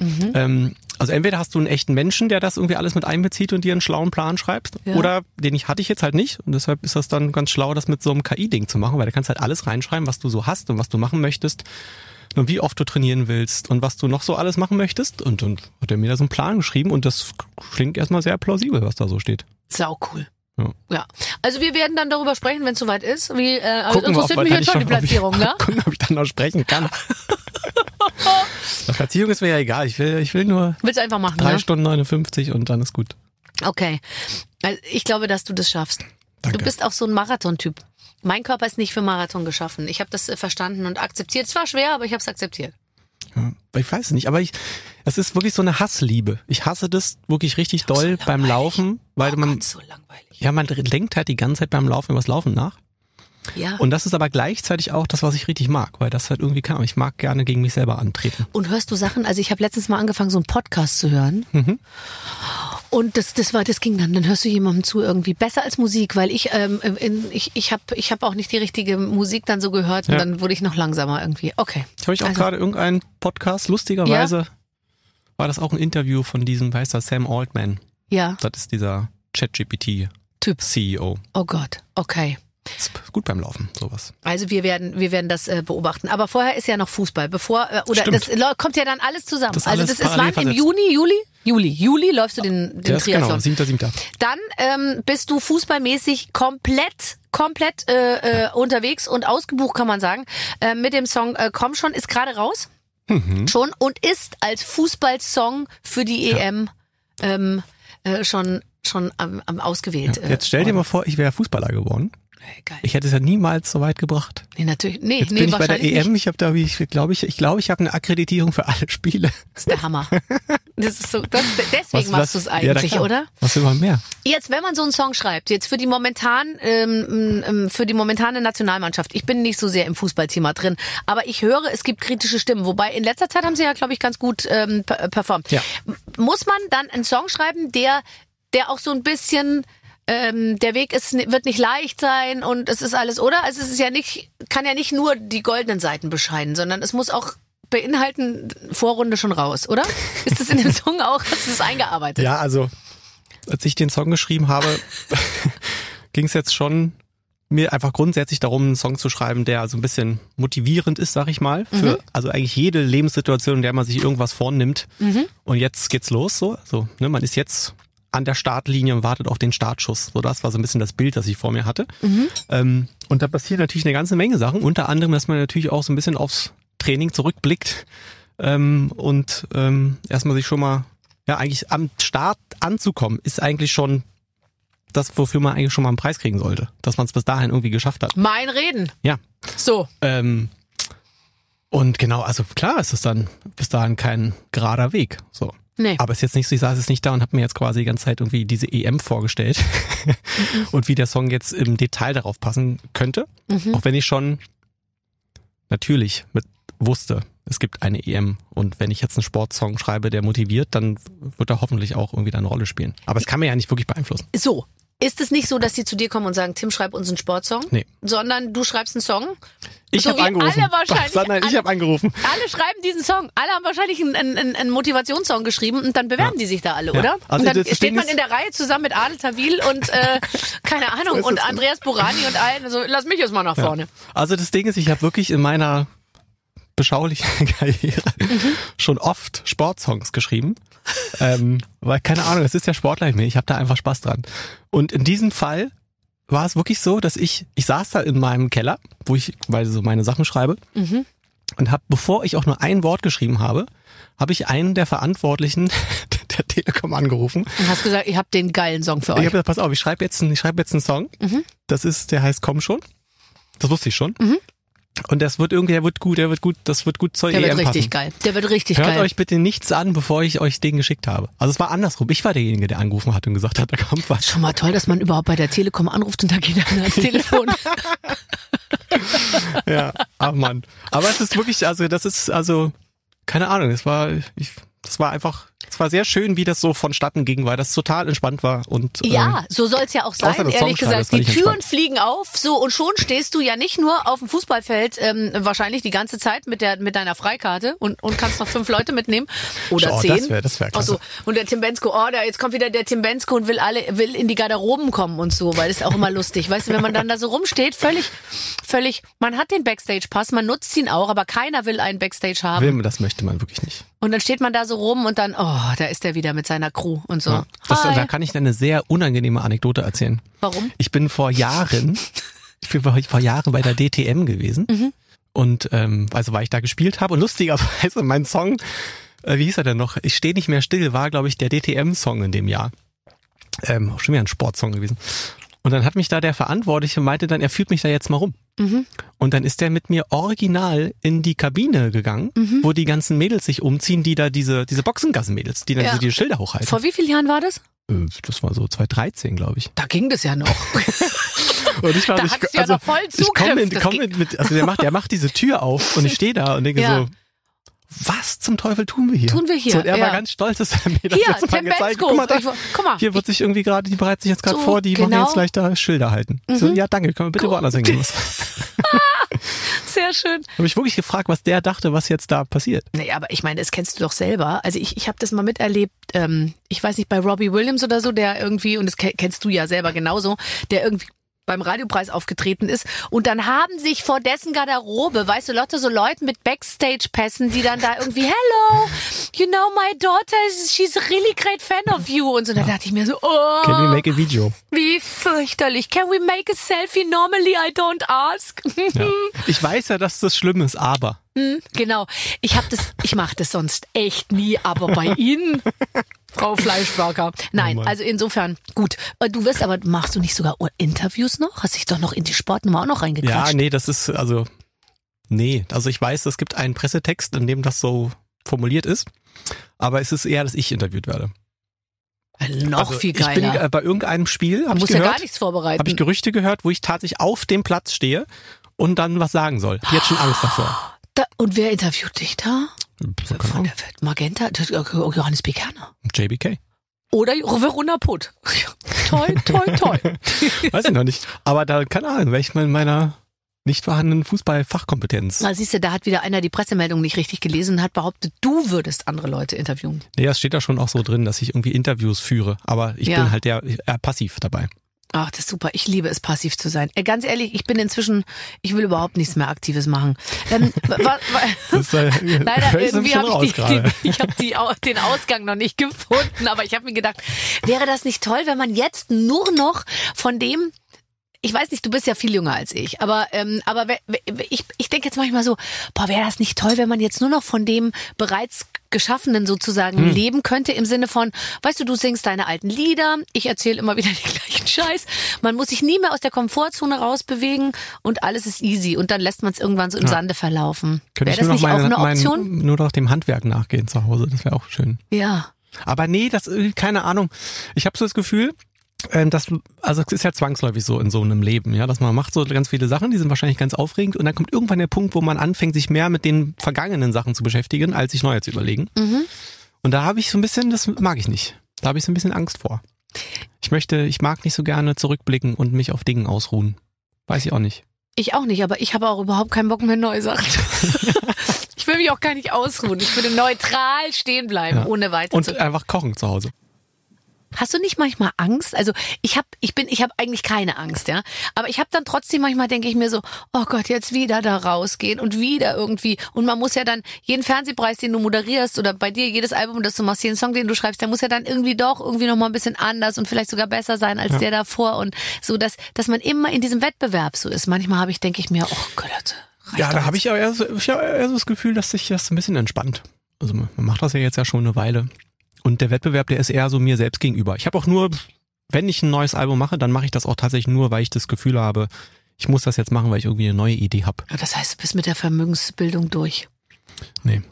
Also entweder hast du einen echten Menschen, der das irgendwie alles mit einbezieht und dir einen schlauen Plan schreibst, oder hatte ich jetzt halt nicht, und deshalb ist das dann ganz schlau, das mit so einem KI-Ding zu machen, weil da kannst halt alles reinschreiben, was du so hast und was du machen möchtest und wie oft du trainieren willst und was du noch so alles machen möchtest, und dann hat er mir da so einen Plan geschrieben und das klingt erstmal sehr plausibel, was da so steht. Sau cool. Ja. Also wir werden dann darüber sprechen, wenn es soweit ist. Interessiert mich jetzt schon die Platzierung, ne? Gucken, ob ich dann noch sprechen kann. Die Platzierung ist mir ja egal. Ich will nur Willst einfach machen, 3 Stunden 59 und dann ist gut. Okay. Also ich glaube, dass du das schaffst. Danke. Du bist auch so ein Marathon-Typ. Mein Körper ist nicht für Marathon geschaffen. Ich habe das verstanden und akzeptiert. Es war schwer, aber ich habe es akzeptiert. Ja, ich weiß nicht, aber es ist wirklich so eine Hassliebe. Ich hasse das wirklich richtig doll so beim Laufen, weil man so langweilig. Ja, man denkt halt die ganze Zeit beim Laufen über das Laufen nach. Ja. Und das ist aber gleichzeitig auch das, was ich richtig mag, weil das halt irgendwie kann. Ich mag gerne gegen mich selber antreten. Und hörst du Sachen? Also ich habe letztens mal angefangen, so einen Podcast zu hören. Und das ging dann hörst du jemandem zu irgendwie besser als Musik, weil ich habe auch nicht die richtige Musik dann so gehört und dann wurde ich noch langsamer irgendwie. Okay. Habe ich auch gerade irgendeinen Podcast, lustigerweise war das auch ein Interview von diesem, heißt das, Sam Altman. Ja. Das ist dieser ChatGPT-Typ. CEO. Oh Gott, okay. Ist gut beim Laufen, sowas. Also wir werden das beobachten. Aber vorher ist ja noch Fußball. Das kommt ja dann alles zusammen. Das war im Juli läufst du den Triathlon. Genau, 7.7. Dann bist du fußballmäßig komplett unterwegs und ausgebucht, kann man sagen. Mit dem Song Komm schon, ist gerade raus. Schon und ist als Fußballsong für die EM schon ausgewählt. Ja, jetzt stell dir mal vor, ich wäre Fußballer geworden. Geil. Ich hätte es ja niemals so weit gebracht. Nee, natürlich. Jetzt bin ich bei der EM. Ich glaube, ich habe eine Akkreditierung für alle Spiele. Das ist der Hammer. Das ist so, deswegen machst du es eigentlich, oder? Was will man mehr? Jetzt, wenn man so einen Song schreibt, jetzt für die momentane Nationalmannschaft. Ich bin nicht so sehr im Fußballthema drin, aber ich höre, es gibt kritische Stimmen. Wobei in letzter Zeit haben sie ja, glaube ich, ganz gut performt. Ja. Muss man dann einen Song schreiben, der auch so ein bisschen der Weg wird nicht leicht sein und es ist alles, oder? Also es ist ja nicht, kann ja nicht nur die goldenen Seiten bescheiden, sondern es muss auch beinhalten, Vorrunde schon raus, oder? Ist das in dem Song auch? Hast du das eingearbeitet? Ja, also als ich den Song geschrieben habe, ging es jetzt schon mir einfach grundsätzlich darum, einen Song zu schreiben, der so ein bisschen motivierend ist, sag ich mal, für also eigentlich jede Lebenssituation, in der man sich irgendwas vornimmt. Und jetzt geht's los, so. Also, ne, man ist jetzt an der Startlinie und wartet auf den Startschuss. So, das war so ein bisschen das Bild, das ich vor mir hatte. Und da passieren natürlich eine ganze Menge Sachen. Unter anderem, dass man natürlich auch so ein bisschen aufs Training zurückblickt und erstmal sich schon mal, ja, eigentlich am Start anzukommen, ist eigentlich schon das, wofür man eigentlich schon mal einen Preis kriegen sollte. Dass man es bis dahin irgendwie geschafft hat. Mein Reden. Ja. So. Und genau, also klar ist es dann bis dahin kein gerader Weg. So. Nee. Aber es ist jetzt nicht so, ich saß jetzt nicht da und habe mir jetzt quasi die ganze Zeit irgendwie diese EM vorgestellt und wie der Song jetzt im Detail darauf passen könnte. Auch wenn ich schon natürlich wusste, es gibt eine EM und wenn ich jetzt einen Sportsong schreibe, der motiviert, dann wird er hoffentlich auch irgendwie da eine Rolle spielen. Aber es kann mir ja nicht wirklich beeinflussen. So. Ist es nicht so, dass die zu dir kommen und sagen, Tim, schreib uns einen Sportsong? Nee. Sondern du schreibst einen Song? Ich habe angerufen. Ich habe angerufen. Alle schreiben diesen Song. Alle haben wahrscheinlich einen Motivationssong geschrieben und dann bewerben die sich da alle, oder? Also und dann steht man in der Reihe zusammen mit Adel Tawil und keine Ahnung so und Andreas Burani und allen. Also lass mich jetzt mal nach vorne. Also das Ding ist, ich habe wirklich in meiner beschaulichen Karriere schon oft Sportsongs geschrieben. Weil, keine Ahnung, es ist ja Sportler in mir, ich habe da einfach Spaß dran. Und in diesem Fall war es wirklich so, dass ich saß da in meinem Keller, wo ich weil so meine Sachen schreibe und habe, bevor ich auch nur ein Wort geschrieben habe, habe ich einen der Verantwortlichen der Telekom angerufen. Und hast gesagt, ich habe den geilen Song für euch. Ich habe gesagt, pass auf, ich schreibe jetzt einen Song, der heißt Komm schon. Das wusste ich schon. Und das wird irgendwie, der wird gut, das wird gut zur EM passen. Der wird richtig geil. Der wird richtig geil. Hört euch bitte nichts an, bevor ich euch den geschickt habe. Also es war andersrum. Ich war derjenige, der angerufen hat und gesagt hat, da kommt was. Schon mal toll, dass man überhaupt bei der Telekom anruft und da geht einer ans Telefon. Ja, ach Mann. Aber es ist wirklich, keine Ahnung, es war sehr schön, wie das so vonstatten ging, weil das total entspannt war. Und ja, so soll es ja auch sein, ehrlich gesagt. Die Türen fliegen auf, so und schon stehst du ja nicht nur auf dem Fußballfeld wahrscheinlich die ganze Zeit mit deiner Freikarte und kannst noch 5 Leute mitnehmen oder 10. Das wäre klasse. So. Und der Tim Bensko, jetzt kommt wieder der Tim Bensko und will in die Garderoben kommen und so, weil das ist auch immer lustig. Weißt du, wenn man dann da so rumsteht, völlig, man hat den Backstage-Pass, man nutzt ihn auch, aber keiner will einen Backstage haben. Das möchte man wirklich nicht. Und dann steht man da so rum und dann, da ist er wieder mit seiner Crew und so. Ja, da kann ich eine sehr unangenehme Anekdote erzählen. Warum? Ich bin vor Jahren bei der DTM gewesen. Und also weil ich da gespielt habe und lustigerweise mein Song, wie hieß er denn noch? Ich stehe nicht mehr still, war glaube ich der DTM-Song in dem Jahr. Schon wieder ein Sportsong gewesen. Und dann hat mich da der Verantwortliche meinte dann, er führt mich da jetzt mal rum. Und dann ist der mit mir original in die Kabine gegangen, wo die ganzen Mädels sich umziehen, die da diese Boxengassen-Mädels, die dann so die Schilder hochhalten. Vor wie vielen Jahren war das? Das war so 2013, glaube ich. Da ging das ja noch. Und ich war da hattest du ja noch voll Zugriff. Der macht diese Tür auf und ich stehe da und denke so, was zum Teufel tun wir hier? So, und er war ganz stolz, dass er mir das jetzt mal gezeigt hat. Guck mal, hier wird sich irgendwie gerade, die bereiten sich jetzt gerade vor, die machen jetzt gleich da Schilder halten. So, ja, danke, können wir bitte woanders hingehen? Sehr schön. Habe ich wirklich gefragt, was der dachte, was jetzt da passiert. Naja, aber ich meine, das kennst du doch selber. Also ich habe das mal miterlebt, ich weiß nicht, bei Robbie Williams oder so, der irgendwie, und das kennst du ja selber genauso, der irgendwie beim Radiopreis aufgetreten ist und dann haben sich vor dessen Garderobe, weißt du, Lotte, so Leute mit Backstage-Pässen, die dann da irgendwie, hello, you know my daughter, she's a really great fan of you und so, da dachte ich mir so, can we make a video? Wie fürchterlich, can we make a selfie? Normally I don't ask. Ja. Ich weiß ja, dass das schlimm ist, aber. Genau, ich mache das sonst echt nie, aber bei Ihnen... Frau Fleischberger. Nein, also insofern, gut. Machst du nicht sogar Interviews noch? Hast dich doch noch in die Sportnummer auch noch reingequatscht? Ja, nee, also ich weiß, es gibt einen Pressetext, in dem das so formuliert ist, aber es ist eher, dass ich interviewt werde. Noch viel geiler. Ich bin bei irgendeinem Spiel, habe ich ja gar nichts vorbereiten. Habe ich Gerüchte gehört, wo ich tatsächlich auf dem Platz stehe und dann was sagen soll. Ich hätte schon Angst davor. Und wer interviewt dich da? Von der Magenta? Johannes B. Kerner. JBK. Oder Verona Putt. Toi, toi, toi. Weiß ich noch nicht. Aber da, keine Ahnung, wäre ich mal in meiner nicht vorhandenen Fußball-Fachkompetenz. Na, siehst du, da hat wieder einer die Pressemeldung nicht richtig gelesen und hat behauptet, du würdest andere Leute interviewen. Nee, das steht da schon auch so drin, dass ich irgendwie Interviews führe. Aber ich bin halt eher passiv dabei. Ach, das ist super. Ich liebe es, passiv zu sein. Ganz ehrlich, ich will überhaupt nichts mehr Aktives machen. Leider irgendwie habe ich den Ausgang noch nicht gefunden, aber ich habe mir gedacht, wäre das nicht toll, wenn man jetzt nur noch von dem, ich weiß nicht, du bist ja viel jünger als ich, aber ich denke jetzt manchmal so, wäre das nicht toll, wenn man jetzt nur noch von dem bereits Geschaffenen sozusagen leben könnte, im Sinne von, weißt du singst deine alten Lieder, ich erzähle immer wieder den gleichen Scheiß, man muss sich nie mehr aus der Komfortzone rausbewegen und alles ist easy und dann lässt man es irgendwann so im Sande verlaufen. Wäre das nicht auch eine Option? Nur noch dem Handwerk nachgehen zu Hause, das wäre auch schön. Ja. Aber nee, keine Ahnung. Ich habe so das Gefühl, es ist ja zwangsläufig so in so einem Leben, ja, dass man macht so ganz viele Sachen, die sind wahrscheinlich ganz aufregend und dann kommt irgendwann der Punkt, wo man anfängt, sich mehr mit den vergangenen Sachen zu beschäftigen, als sich neue zu überlegen. Mhm. Und da habe ich so ein bisschen, das mag ich nicht. Da habe ich so ein bisschen Angst vor. Ich mag nicht so gerne zurückblicken und mich auf Dingen ausruhen. Weiß ich auch nicht. Ich auch nicht, aber ich habe auch überhaupt keinen Bock mehr neue Sachen. Ich will mich auch gar nicht ausruhen. Ich würde neutral stehen bleiben, ohne weiter und einfach kochen zu Hause. Hast du nicht manchmal Angst? Also ich habe eigentlich keine Angst, ja. Aber ich habe dann trotzdem manchmal, denke ich mir so, oh Gott, jetzt wieder da rausgehen und wieder irgendwie. Und man muss ja dann jeden Fernsehpreis, den du moderierst oder bei dir jedes Album, das du machst, jeden Song, den du schreibst, der muss ja dann irgendwie noch mal ein bisschen anders und vielleicht sogar besser sein als der davor. Und so, dass man immer in diesem Wettbewerb so ist. Manchmal denke ich mir, oh Gott, da habe ich ja eher so das Gefühl, dass sich das ein bisschen entspannt. Also man macht das ja jetzt ja schon eine Weile. Und der Wettbewerb, der ist eher so mir selbst gegenüber. Ich habe auch nur, wenn ich ein neues Album mache, dann mache ich das auch tatsächlich nur, weil ich das Gefühl habe, ich muss das jetzt machen, weil ich irgendwie eine neue Idee habe. Ja, das heißt, du bist mit der Vermögensbildung durch. Nee.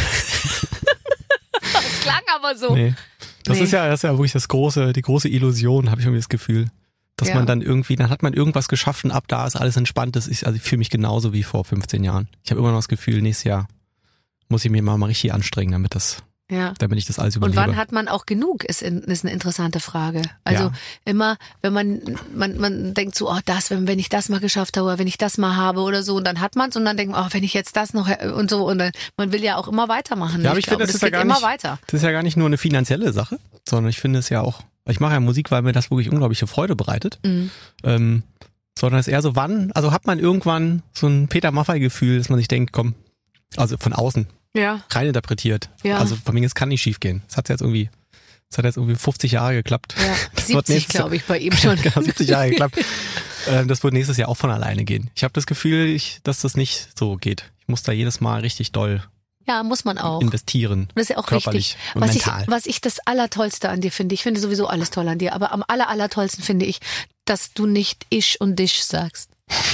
Das klang aber so. Nee. Das ist ja wirklich die große Illusion, habe ich irgendwie das Gefühl. Dass man dann irgendwie, dann hat man irgendwas geschafft und ab da ist alles entspannt. Ich fühle mich genauso wie vor 15 Jahren. Ich habe immer noch das Gefühl, nächstes Jahr muss ich mir mal richtig anstrengen, damit ich das alles überlebe. Und wann hat man auch genug, ist eine interessante Frage. Also immer, wenn man denkt so, wenn ich das mal geschafft habe, oder wenn ich das mal habe oder so, und dann hat man es und dann denkt man, wenn ich jetzt das noch und so, und dann, man will ja auch immer weitermachen. Ja, aber ich finde, das geht immer weiter. Das ist ja gar nicht nur eine finanzielle Sache, sondern ich finde es ja auch, ich mache ja Musik, weil mir das wirklich unglaubliche Freude bereitet. Mhm. Sondern es ist eher so, hat man irgendwann so ein Peter Maffay-Gefühl, dass man sich denkt, komm, also von außen. Ja. Rein interpretiert. Ja. Also von mir, es kann nicht schief gehen. Es hat jetzt irgendwie 50 Jahre geklappt. Ja, 70 glaube ich bei ihm schon. Genau, 70 Jahre geklappt. Das wird nächstes Jahr auch von alleine gehen. Ich habe das Gefühl, dass das nicht so geht. Ich muss da jedes Mal richtig doll muss man auch investieren. Das ist ja auch körperlich richtig. Und mental. Was ich das Allertollste an dir finde, ich finde sowieso alles toll an dir, aber am allertollsten finde ich, dass du nicht ich und dich sagst.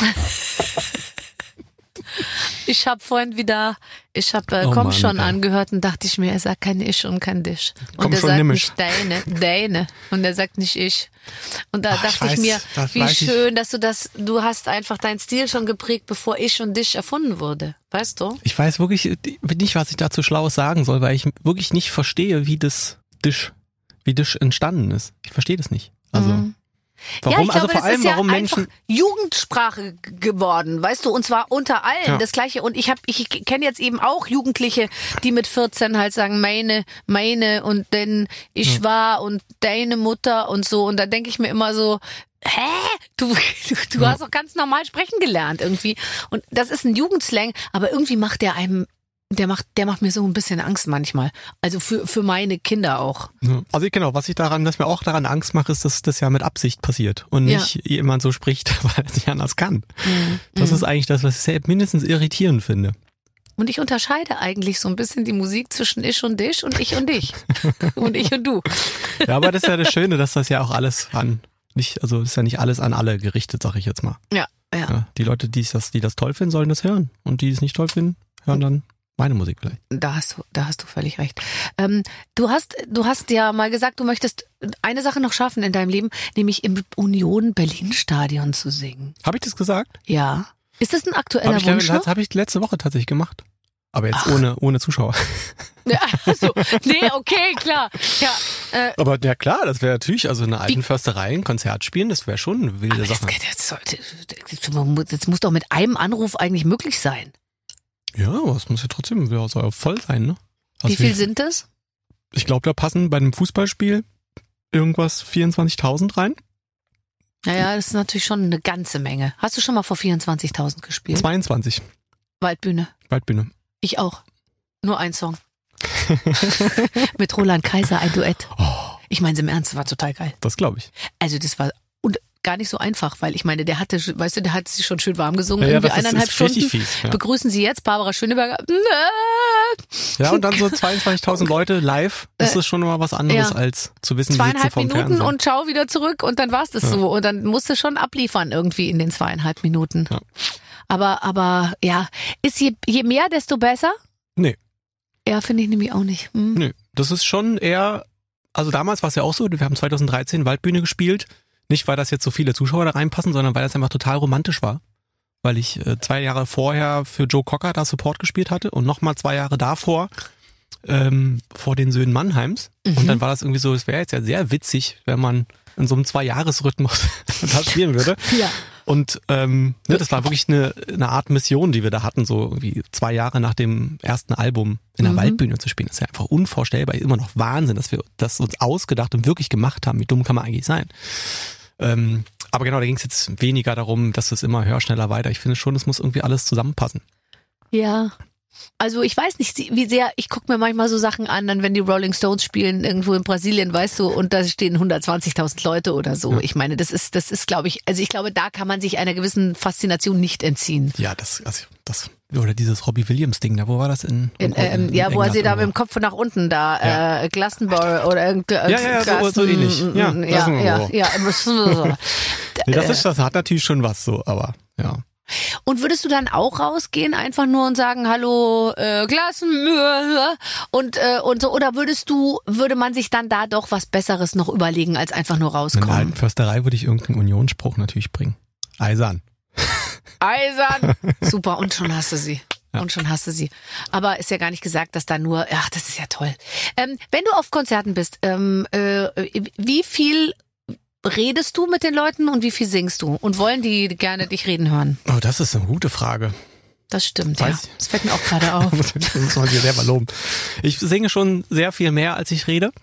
Ich habe vorhin wieder, komm schon angehört und dachte ich mir, er sagt kein Ich und kein Dich. Und er sagt nicht deine. Und er sagt nicht ich. Und da dachte ich mir, wie schön, dass du hast einfach deinen Stil schon geprägt, bevor Ich und Dich erfunden wurde. Weißt du? Ich weiß wirklich nicht, was ich dazu Schlaues sagen soll, weil ich wirklich nicht verstehe, wie Dich entstanden ist. Ich verstehe das nicht. Also. Warum? Ja, ich glaube, vor allem, warum Menschen Jugendsprache geworden, weißt du, und zwar unter allen das Gleiche. Und ich kenne jetzt eben auch Jugendliche, die mit 14 halt sagen, meine und denn ich war und deine Mutter und so. Und da denke ich mir immer so, du hast doch ganz normal sprechen gelernt irgendwie. Und das ist ein Jugendslang, aber irgendwie macht der einem Der macht mir so ein bisschen Angst manchmal. Also für meine Kinder auch. Also genau, was mir auch daran Angst macht, ist, dass das ja mit Absicht passiert und nicht jemand so spricht, weil er es nicht anders kann. Das ist eigentlich das, was ich mindestens irritierend finde. Und ich unterscheide eigentlich so ein bisschen die Musik zwischen ich und dich und ich und dich. Und ich und du. Ja, aber das ist ja das Schöne, dass das ja auch alles ist ja nicht alles an alle gerichtet, sag ich jetzt mal. Ja. Die Leute, die das toll finden, sollen das hören. Und die es nicht toll finden, hören dann meine Musik vielleicht. Da hast du völlig recht. Du hast ja mal gesagt, du möchtest eine Sache noch schaffen in deinem Leben, nämlich im Union Berlin Stadion zu singen. Habe ich das gesagt? Ja. Ist das ein aktueller Wunsch noch? Das habe ich letzte Woche tatsächlich gemacht. Aber jetzt ohne Zuschauer. Ja, also, nee, okay, klar. Ja, aber ja klar, das wäre natürlich, also in einer alten Försterei ein Konzert spielen, das wäre schon eine wilde Sache. Das muss doch mit einem Anruf eigentlich möglich sein. Ja, aber es muss ja trotzdem soll ja voll sein, ne? Also wie viel sind das? Ich glaube, da passen bei einem Fußballspiel irgendwas 24.000 rein. Naja, das ist natürlich schon eine ganze Menge. Hast du schon mal vor 24.000 gespielt? 22. Waldbühne. Ich auch. Nur ein Song. Mit Roland Kaiser, ein Duett. Ich meine es im Ernst, das war total geil. Das glaube ich. Also das war gar nicht so einfach, weil ich meine, der hat sich schon schön warm gesungen, ja, irgendwie 1,5 Stunden. Fies, ja. Begrüßen Sie jetzt Barbara Schöneberger. Ja, und dann so 22.000 Leute live, das ist schon mal was anderes als zu wissen, die sitzen vorm 2,5 Minuten Fernsehen. und schau wieder zurück und dann war's das so. Und dann musst du schon abliefern irgendwie in den 2,5 Minuten. Ja. Aber ja, ist je mehr, desto besser? Nee. Ja, finde ich nämlich auch nicht. Nee, das ist schon eher, also damals war es ja auch so, wir haben 2013 Waldbühne gespielt. Nicht, weil das jetzt so viele Zuschauer da reinpassen, sondern weil das einfach total romantisch war. Weil ich 2 Jahre vorher für Joe Cocker da Support gespielt hatte und nochmal 2 Jahre davor vor den Söhnen Mannheims. Und dann war das irgendwie so, es wäre jetzt ja sehr witzig, wenn man in so einem 2-Jahres-Rhythmus da spielen würde. Ja. Und das war wirklich eine Art Mission, die wir da hatten, so irgendwie 2 Jahre nach dem ersten Album in der Waldbühne zu spielen. Das ist ja einfach unvorstellbar, immer noch Wahnsinn, dass wir das uns ausgedacht und wirklich gemacht haben. Wie dumm kann man eigentlich sein? Aber genau, da ging es jetzt weniger darum, dass es immer höher, schneller, weiter. Ich finde schon, es muss irgendwie alles zusammenpassen. Ja. Also ich weiß nicht, wie sehr, ich gucke mir manchmal so Sachen an, dann wenn die Rolling Stones spielen irgendwo in Brasilien, weißt du, und da stehen 120.000 Leute oder so. Ja. Ich meine, das ist, glaube ich, also ich glaube, da kann man sich einer gewissen Faszination nicht entziehen. Ja, das oder dieses Robbie Williams Ding, da wo war das in wo er sie da mit dem Kopf nach unten da, Glastonbury oder so ähnlich. Ja. Nee, das hat natürlich schon was so, aber ja. Und würdest du dann auch rausgehen, einfach nur und sagen, hallo, Glastonbury und so, oder würde man sich dann da doch was Besseres noch überlegen, als einfach nur rauskommen? In der alten Försterei würde ich irgendeinen Unionsspruch natürlich bringen. Eisern. Eisern. Super, und schon hast du sie. Ja. Und schon hast du sie. Aber ist ja gar nicht gesagt, dass da nur, ach, das ist ja toll. Wenn du auf Konzerten bist, wie viel redest du mit den Leuten und wie viel singst du? Und wollen die gerne dich reden hören? Oh, das ist eine gute Frage. Das stimmt, ja. Das fällt mir auch gerade auf. Das muss man dir selber loben. Ich singe schon sehr viel mehr, als ich rede.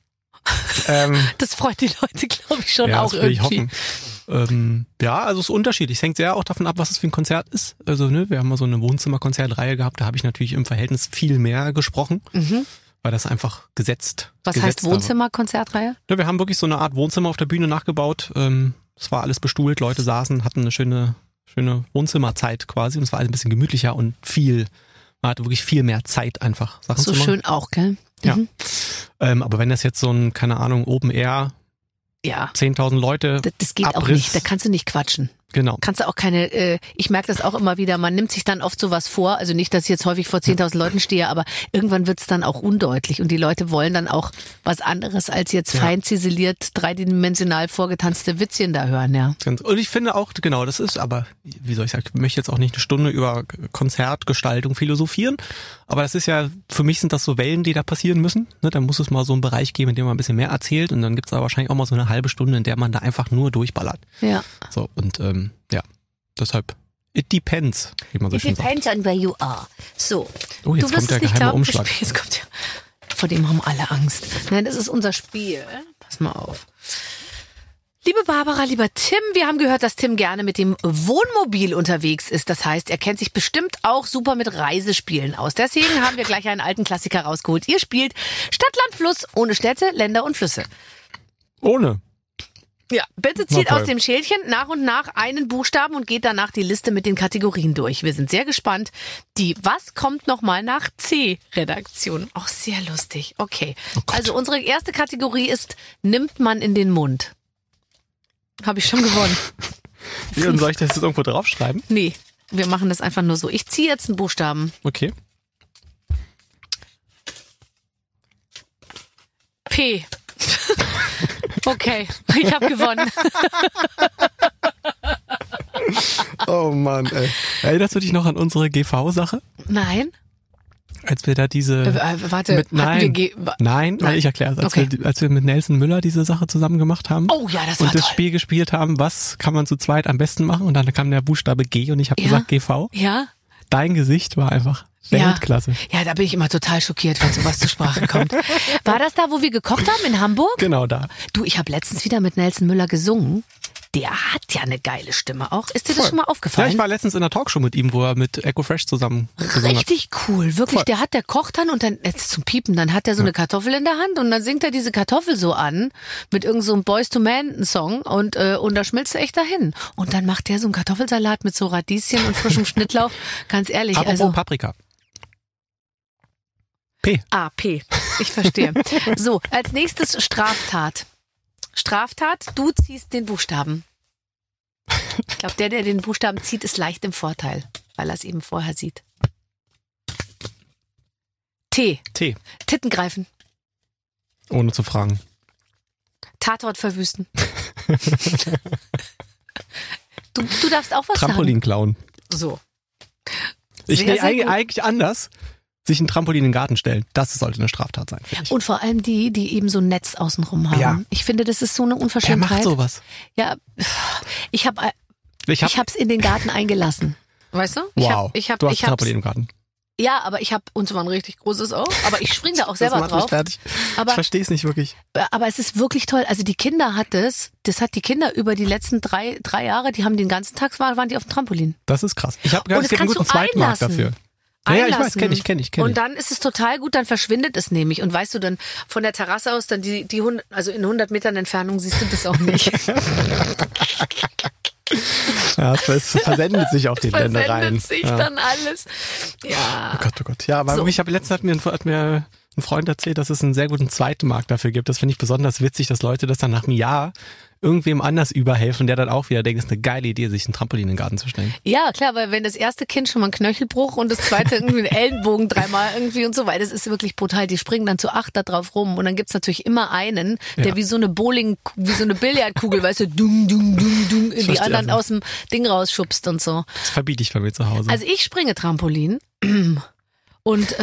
Das freut die Leute, glaube ich, schon ja, auch das will irgendwie. Ich hoffen. Ja, also es ist unterschiedlich. Es hängt sehr auch davon ab, was es für ein Konzert ist. Also, wir haben mal so eine Wohnzimmerkonzertreihe gehabt, da habe ich natürlich im Verhältnis viel mehr gesprochen. Weil das einfach gesetzt. Was heißt Wohnzimmerkonzertreihe? Ja, wir haben wirklich so eine Art Wohnzimmer auf der Bühne nachgebaut. Es war alles bestuhlt, Leute saßen, hatten eine schöne Wohnzimmerzeit quasi. Und es war alles ein bisschen gemütlicher und man hatte wirklich viel mehr Zeit einfach Sachen zu machen. So schön auch, gell? Ja. Aber wenn das jetzt so ein, keine Ahnung, Open Air, 10.000 Leute das geht Abriss, auch nicht, da kannst du nicht quatschen. Genau. Kannst du auch keine, ich merke das auch immer wieder, man nimmt sich dann oft sowas vor, also nicht, dass ich jetzt häufig vor 10.000 Leuten stehe, aber irgendwann wird's dann auch undeutlich und die Leute wollen dann auch was anderes als jetzt fein ziseliert, dreidimensional vorgetanzte Witzchen da hören, ja. Und ich finde auch, genau, das ist, aber wie soll ich sagen, ich möchte jetzt auch nicht eine Stunde über Konzertgestaltung philosophieren, aber das ist ja, für mich sind das so Wellen, die da passieren müssen, ne? Da muss es mal so einen Bereich geben, in dem man ein bisschen mehr erzählt und dann gibt's aber wahrscheinlich auch mal so eine halbe Stunde, in der man da einfach nur durchballert. Ja. So, und deshalb, it depends, wie man so schön sagt. It depends on where you are. So. Oh, jetzt kommt der geheime Umschlag. Jetzt kommt ja, vor dem haben alle Angst. Nein, das ist unser Spiel. Pass mal auf. Liebe Barbara, lieber Tim, wir haben gehört, dass Tim gerne mit dem Wohnmobil unterwegs ist. Das heißt, er kennt sich bestimmt auch super mit Reisespielen aus. Deswegen haben wir gleich einen alten Klassiker rausgeholt. Ihr spielt Stadt, Land, Fluss ohne Städte, Länder und Flüsse. Ohne. Ja, bitte zieht aus dem Schälchen nach und nach einen Buchstaben und geht danach die Liste mit den Kategorien durch. Wir sind sehr gespannt. Die Was kommt nochmal nach C-Redaktion. Auch sehr lustig. Okay. Also unsere erste Kategorie ist, nimmt man in den Mund. Habe ich schon gewonnen. Wie, und soll ich das jetzt irgendwo draufschreiben? Nee, wir machen das einfach nur so. Ich ziehe jetzt einen Buchstaben. Okay. P. Okay, ich habe gewonnen. Oh Mann, ey. Erinnerst du dich noch an unsere GV-Sache? Nein. als wir da diese... warte, nein, ich erkläre es. Als wir mit Nelson Müller diese Sache zusammen gemacht haben. Oh ja, das war und das Spiel gespielt haben, was kann man zu zweit am besten machen? Und dann kam der Buchstabe G und ich habe gesagt GV. Ja. Dein Gesicht war einfach Weltklasse. Ja, da bin ich immer total schockiert, wenn sowas zur Sprache kommt. War das da, wo wir gekocht haben in Hamburg? Genau da. Du, ich habe letztens wieder mit Nelson Müller gesungen. Der hat ja eine geile Stimme auch. Ist dir das schon mal aufgefallen? Ja, ich war letztens in einer Talkshow mit ihm, wo er mit Echo Fresh zusammen gesungen hat. Richtig cool, wirklich. Voll. Der kocht dann und dann, jetzt zum Piepen, dann hat er so eine Kartoffel in der Hand und dann singt er diese Kartoffel so an mit irgend so einem Boyz-II-Men-Song und da schmilzt er echt dahin. Und dann macht er so einen Kartoffelsalat mit so Radieschen und frischem Schnittlauch. Ganz ehrlich. Apropos Paprika. P. P. Ich verstehe. So, als nächstes Straftat. Straftat, du ziehst den Buchstaben. Ich glaube, der den Buchstaben zieht, ist leicht im Vorteil, weil er es eben vorher sieht. T. Titten greifen. Ohne zu fragen. Tatort verwüsten. Du darfst auch was Trampolin sagen. klauen. So. Eigentlich anders. Sich ein Trampolin in den Garten stellen, das sollte eine Straftat sein, finde ich. Und vor allem die eben so ein Netz außenrum haben. Ja. Ich finde, das ist so eine Unverschämtheit. Wer macht sowas? Ja, ich hab's in den Garten eingelassen. Weißt du? Du hast ein Trampolin im Garten. Ja, aber und zwar ein richtig großes auch. Aber ich springe da auch selber drauf. Fertig. Ich verstehe es nicht wirklich. Aber es ist wirklich toll. Also die Kinder das hat die Kinder über die letzten drei Jahre, die haben den ganzen Tag, waren die auf dem Trampolin. Das ist krass. Ich habe gehört, es gibt einen guten Zweitmarkt dafür. Ja, ich weiß, kenn ich. Und dann ist es total gut, dann verschwindet es nämlich. Und weißt du, dann von der Terrasse aus, dann also in 100 Metern Entfernung siehst du das auch nicht. Ja, es versendet sich auf den Ländereien. Versendet sich dann alles. Ja. Oh Gott. Ja, aber wirklich, letztens hat mir ein Freund erzählt, dass es einen sehr guten Zweitmarkt dafür gibt. Das finde ich besonders witzig, dass Leute das dann nach einem Jahr irgendwem anders überhelfen, der dann auch wieder denkt, es ist eine geile Idee, sich einen Trampolin in den Garten zu stellen. Ja, klar, weil wenn das erste Kind schon mal einen Knöchelbruch und das zweite irgendwie einen Ellenbogen dreimal irgendwie und so weiter, das ist wirklich brutal. Die springen dann zu 8 da drauf rum und dann gibt's natürlich immer einen, der wie so eine Billardkugel, weißt du, dung, in die anderen aus dem Ding rausschubst und so. Das verbiete ich bei mir zu Hause. Also ich springe Trampolin und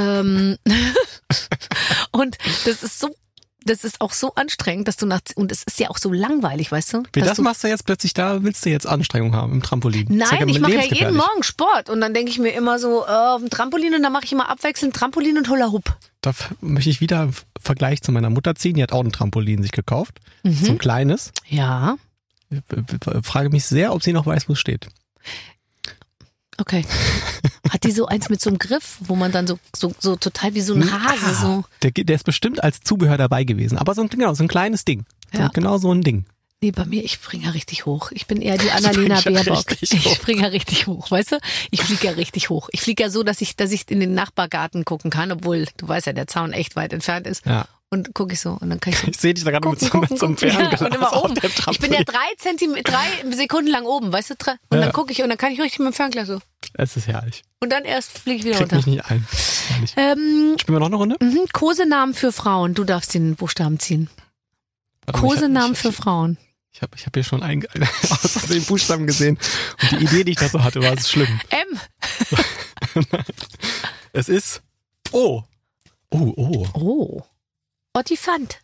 und das ist auch so anstrengend, dass und es ist ja auch so langweilig, weißt du? Wie das machst du jetzt plötzlich da, willst du jetzt Anstrengung haben im Trampolin? Nein, ich mache ja jeden Morgen Sport und dann denke ich mir immer so auf dem Trampolin und dann mache ich immer abwechselnd Trampolin und Hula Hoop. Da möchte ich wieder einen Vergleich zu meiner Mutter ziehen, die hat auch ein Trampolin sich gekauft, so ein kleines. Ja. Ich frage mich sehr, ob sie noch weiß, wo es steht. Okay. Hat die so eins mit so einem Griff, wo man dann so total wie so ein Hase so. Der ist bestimmt als Zubehör dabei gewesen. Aber so ein kleines Ding. Ja. Genau so ein Ding. Nee, bei mir, ich springe ja richtig hoch. Ich bin eher die Annalena Baerbock. Ich springe ja richtig hoch, weißt du? Ich fliege ja richtig hoch. Ich fliege ja so, dass ich in den Nachbargarten gucken kann, obwohl, du weißt ja, der Zaun echt weit entfernt ist. Ja. Und gucke ich so und dann kann ich so. Ich sehe dich da gerade mit so einem Fernglas und immer oben. Ich bin ja 3 Sekunden lang oben, weißt du? Und dann gucke ich und dann kann ich richtig mit dem Fernglas so. Es ist herrlich. Und dann erst fliege ich wieder runter. Krieg mich nicht ein. Spielen wir noch eine Runde? Kosenamen für Frauen. Du darfst den Buchstaben ziehen. Kosenamen für Frauen. Ich hab hier schon aus den Buchstaben gesehen. Und die Idee, die ich da so hatte, war es schlimm. M. Es ist O. Oh. Ottifant.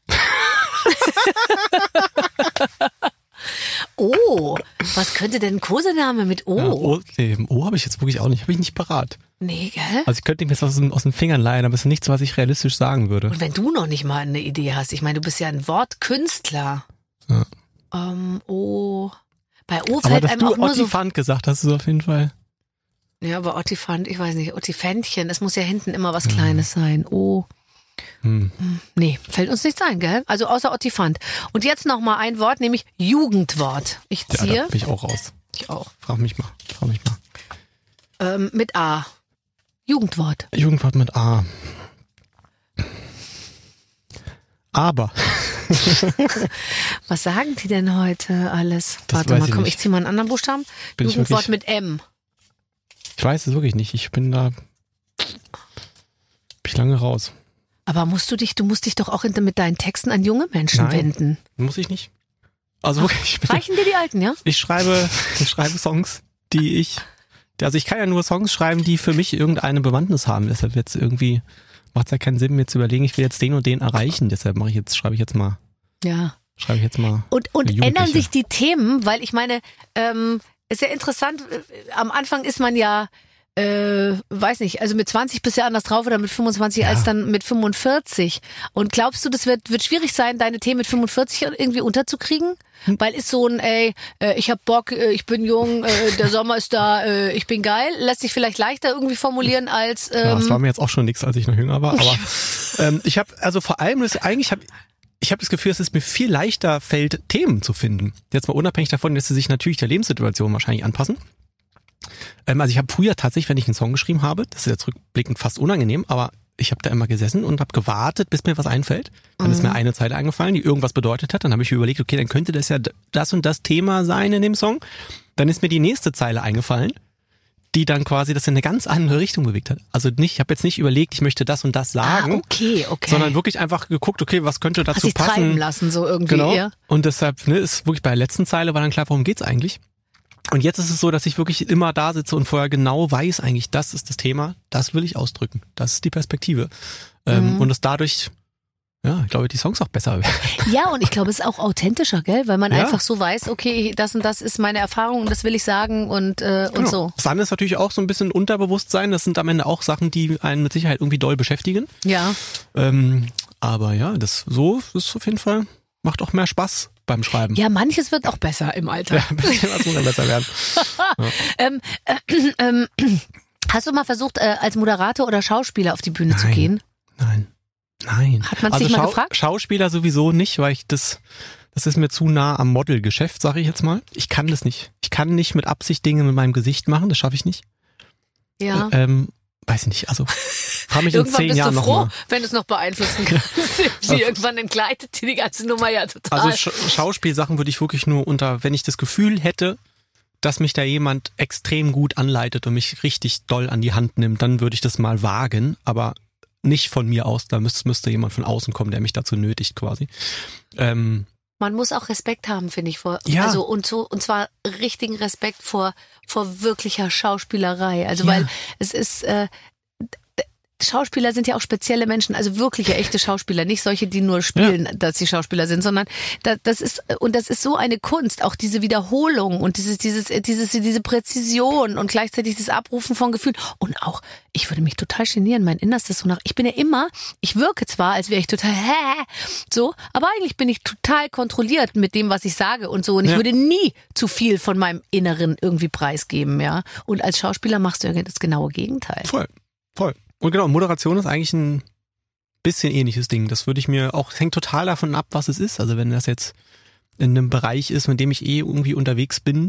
Oh, was könnte denn ein Kosename mit O? Ja, O habe ich jetzt wirklich auch nicht. Habe ich nicht parat. Nee, gell? Also ich könnte mir jetzt aus den Fingern leihen, aber es ist nichts, was ich realistisch sagen würde. Und wenn du noch nicht mal eine Idee hast, ich meine, du bist ja ein Wortkünstler. Ja. O. Bei O aber fällt dass einem du auch nur Ottifant gesagt hast, ist auf jeden Fall. Ja, aber Ottifant, ich weiß nicht, Ottifäntchen, es muss ja hinten immer was Kleines sein. O. Nee, fällt uns nichts ein, gell? Also außer Ottifant. Und jetzt noch mal ein Wort, nämlich Jugendwort. Ich ziehe. Ja, da bin ich auch raus. Ich auch. Frag mich mal. Mit A. Jugendwort. Jugendwort mit A. Aber. Was sagen die denn heute alles? Warte mal, komm, ich ziehe mal einen anderen Buchstaben. Jugendwort mit M. Ich weiß es wirklich nicht. Ich bin lange raus. Aber du musst dich doch auch mit deinen Texten an junge Menschen wenden. Muss ich nicht. Also wirklich. Reichen dir die alten, ja? Ich schreibe Songs, die ich Also ich kann ja nur Songs schreiben, die für mich irgendeine Bewandtnis haben. Deshalb jetzt irgendwie macht es ja keinen Sinn, mir zu überlegen, ich will jetzt den und den erreichen. Deshalb schreibe ich jetzt mal. Ja. Schreibe ich jetzt mal. Und ändern sich die Themen, weil ich meine, ist ja interessant, am Anfang ist man ja, weiß nicht, also mit 20 bist du ja anders drauf oder mit 25 als dann mit 45. Und glaubst du, das wird schwierig sein, deine Themen mit 45 irgendwie unterzukriegen? Weil ist so ein, ich hab Bock, ich bin jung, der Sommer ist da, ich bin geil, lässt sich vielleicht leichter irgendwie formulieren als... ja, das war mir jetzt auch schon nichts, als ich noch jünger war, aber ich habe, also vor allem, ich habe das Gefühl, dass es mir viel leichter fällt, Themen zu finden. Jetzt mal unabhängig davon, dass sie sich natürlich der Lebenssituation wahrscheinlich anpassen. Also ich habe früher tatsächlich, wenn ich einen Song geschrieben habe, das ist jetzt rückblickend fast unangenehm, aber ich habe da immer gesessen und habe gewartet, bis mir was einfällt. Dann ist mir eine Zeile eingefallen, die irgendwas bedeutet hat. Dann habe ich mir überlegt, okay, dann könnte das ja das und das Thema sein in dem Song. Dann ist mir die nächste Zeile eingefallen, die dann quasi das in eine ganz andere Richtung bewegt hat. Also ich habe jetzt nicht überlegt, ich möchte das und das sagen, okay. sondern wirklich einfach geguckt, okay, was könnte dazu passen. Treiben lassen, so irgendwie. Genau. Ja. Und deshalb ist wirklich bei der letzten Zeile war dann klar, worum geht's eigentlich? Und jetzt ist es so, dass ich wirklich immer da sitze und vorher genau weiß eigentlich, das ist das Thema, das will ich ausdrücken, das ist die Perspektive. Und es dadurch, ja, ich glaube, die Songs auch besser werden. Ja, und ich glaube, es ist auch authentischer, gell? Weil man einfach so weiß, okay, das und das ist meine Erfahrung und das will ich sagen und so. Das andere ist natürlich auch so ein bisschen Unterbewusstsein, das sind am Ende auch Sachen, die einen mit Sicherheit irgendwie doll beschäftigen. Ja. Aber ja, das ist auf jeden Fall, macht auch mehr Spaß beim Schreiben. Ja, manches wird auch besser im Alter. Ja, ein bisschen was muss dann besser werden. Hast du mal versucht, als Moderator oder Schauspieler auf die Bühne zu gehen? Nein. Hat man sich mal gefragt? Schauspieler sowieso nicht, weil das ist mir zu nah am Modelgeschäft, sage ich jetzt mal. Ich kann das nicht. Ich kann nicht mit Absicht Dinge mit meinem Gesicht machen, das schaffe ich nicht. Ja. Weiß ich nicht, also frage mich in 10 Jahren noch mal. Irgendwann bist du froh, wenn du es noch beeinflussen kannst. Die irgendwann entgleitet die ganze Nummer ja total. Also Schauspielsachen würde ich wirklich nur wenn ich das Gefühl hätte, dass mich da jemand extrem gut anleitet und mich richtig doll an die Hand nimmt, dann würde ich das mal wagen, aber nicht von mir aus, da müsste jemand von außen kommen, der mich dazu nötigt quasi. Man muss auch Respekt haben, finde ich, ja. Also und zwar richtigen Respekt vor wirklicher Schauspielerei. Also weil es ist Schauspieler sind ja auch spezielle Menschen, also wirkliche echte Schauspieler, nicht solche, die nur spielen, dass sie Schauspieler sind, sondern das ist so eine Kunst, auch diese Wiederholung und diese Präzision und gleichzeitig das Abrufen von Gefühlen und auch, ich würde mich total genieren, mein Innerstes so ich bin ja immer, ich wirke zwar, als wäre ich total so, aber eigentlich bin ich total kontrolliert mit dem, was ich sage und so und ich würde nie zu viel von meinem Inneren irgendwie preisgeben, ja. Und als Schauspieler machst du ja das genaue Gegenteil. Voll. Und genau, Moderation ist eigentlich ein bisschen ähnliches Ding. Das würde ich mir auch, es hängt total davon ab, was es ist. Also wenn das jetzt in einem Bereich ist, mit dem ich irgendwie unterwegs bin,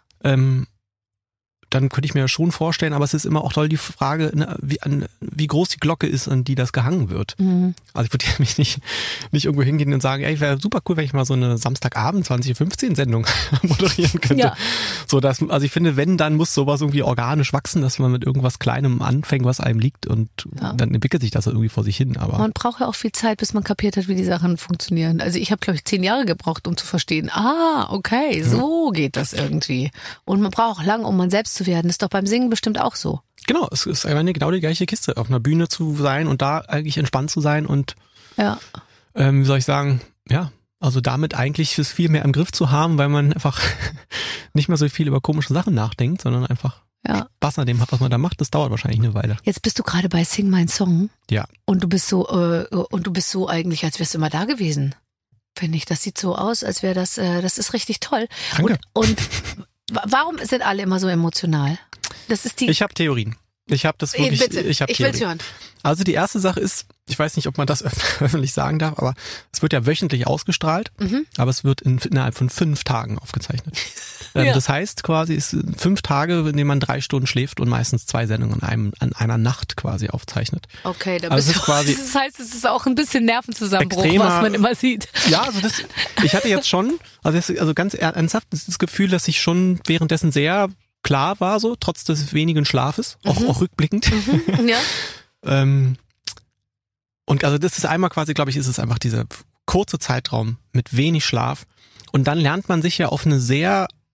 dann könnte ich mir ja schon vorstellen, aber es ist immer auch toll die Frage, wie groß die Glocke ist, an die das gehangen wird. Mhm. Also ich würde mich nicht irgendwo hingehen und sagen, ey, wäre super cool, wenn ich mal so eine Samstagabend 20:15 Sendung moderieren könnte. Ja. Also ich finde, wenn, dann muss sowas irgendwie organisch wachsen, dass man mit irgendwas Kleinem anfängt, was einem liegt und dann entwickelt sich das irgendwie vor sich hin. Aber man braucht ja auch viel Zeit, bis man kapiert hat, wie die Sachen funktionieren. Also ich habe, glaube ich, 10 Jahre gebraucht, um zu verstehen, okay, so geht das irgendwie. Und man braucht auch lang, um man selbst zu werden. Das ist doch beim Singen bestimmt auch so. Genau, es ist einfach genau die gleiche Kiste, auf einer Bühne zu sein und da eigentlich entspannt zu sein und wie soll ich sagen, also damit eigentlich es viel mehr im Griff zu haben, weil man einfach nicht mehr so viel über komische Sachen nachdenkt, sondern einfach Spaß an dem hat, was man da macht. Das dauert wahrscheinlich eine Weile. Jetzt bist du gerade bei Sing My Song. Ja. Und du bist so eigentlich, als wärst du immer da gewesen. Finde ich, das sieht so aus, als wäre das ist richtig toll. Danke. Und warum sind alle immer so emotional? Ich habe Theorien. Ich habe das wirklich. Bitte. Ich will's hören. Also die erste Sache ist, ich weiß nicht, ob man das öffentlich sagen darf, aber es wird ja wöchentlich ausgestrahlt, aber es wird innerhalb von 5 Tagen aufgezeichnet. Das heißt quasi, es sind 5 Tage, in denen man 3 Stunden schläft und meistens 2 Sendungen an einer Nacht quasi aufzeichnet. Okay, das heißt, es ist auch ein bisschen Nervenzusammenbruch, was man immer sieht. Ja, also ich hatte jetzt schon, also ganz ernsthaft, das Gefühl, dass ich schon währenddessen sehr klar war, so trotz des wenigen Schlafes, auch rückblickend. Ja. Und also das ist einmal quasi, glaube ich, ist es einfach dieser kurze Zeitraum mit wenig Schlaf. Und dann lernt man sich ja auf eine sehr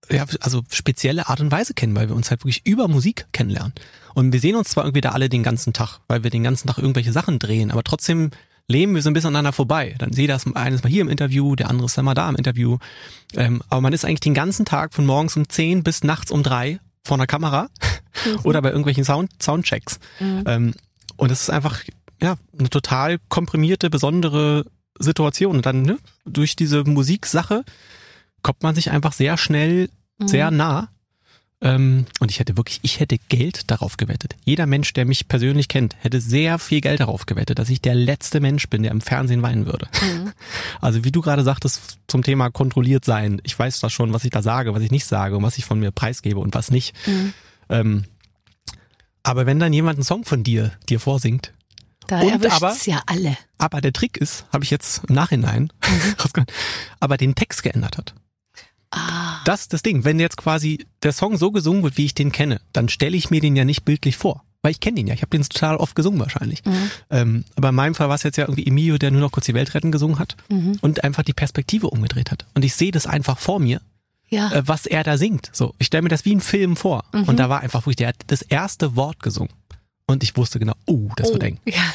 spezielle Art und Weise kennen, weil wir uns halt wirklich über Musik kennenlernen. Und wir sehen uns zwar irgendwie da alle den ganzen Tag, weil wir den ganzen Tag irgendwelche Sachen drehen, aber trotzdem leben wir so ein bisschen aneinander vorbei. Dann sehe das eine ist mal hier im Interview, der andere ist dann mal da im Interview. Aber man ist eigentlich den ganzen Tag von morgens um 10 bis nachts um 3 vor einer Kamera oder bei irgendwelchen Soundchecks. Und das ist einfach eine total komprimierte, besondere Situation. Und dann durch diese Musiksache kommt man sich einfach sehr schnell sehr nah. Und ich hätte Geld darauf gewettet. Jeder Mensch, der mich persönlich kennt, hätte sehr viel Geld darauf gewettet, dass ich der letzte Mensch bin, der im Fernsehen weinen würde. Also wie du gerade sagtest zum Thema kontrolliert sein, ich weiß das schon, was ich da sage, was ich nicht sage und was ich von mir preisgebe und was nicht. Aber wenn dann jemand einen Song von dir vorsingt, da erwischt's ja alle. Aber der Trick ist, habe ich jetzt im Nachhinein rausgehört, aber den Text geändert hat. Das ist das Ding. Wenn jetzt quasi der Song so gesungen wird, wie ich den kenne, dann stelle ich mir den ja nicht bildlich vor. Weil ich kenne den ja. Ich habe den total oft gesungen wahrscheinlich. Aber in meinem Fall war es jetzt ja irgendwie Emilio, der nur noch kurz die Welt retten gesungen hat und einfach die Perspektive umgedreht hat. Und ich sehe das einfach vor mir, was er da singt. So, ich stelle mir das wie ein Film vor. Und da war einfach wirklich, der hat das erste Wort gesungen. Und ich wusste genau, das wird eng. Ja.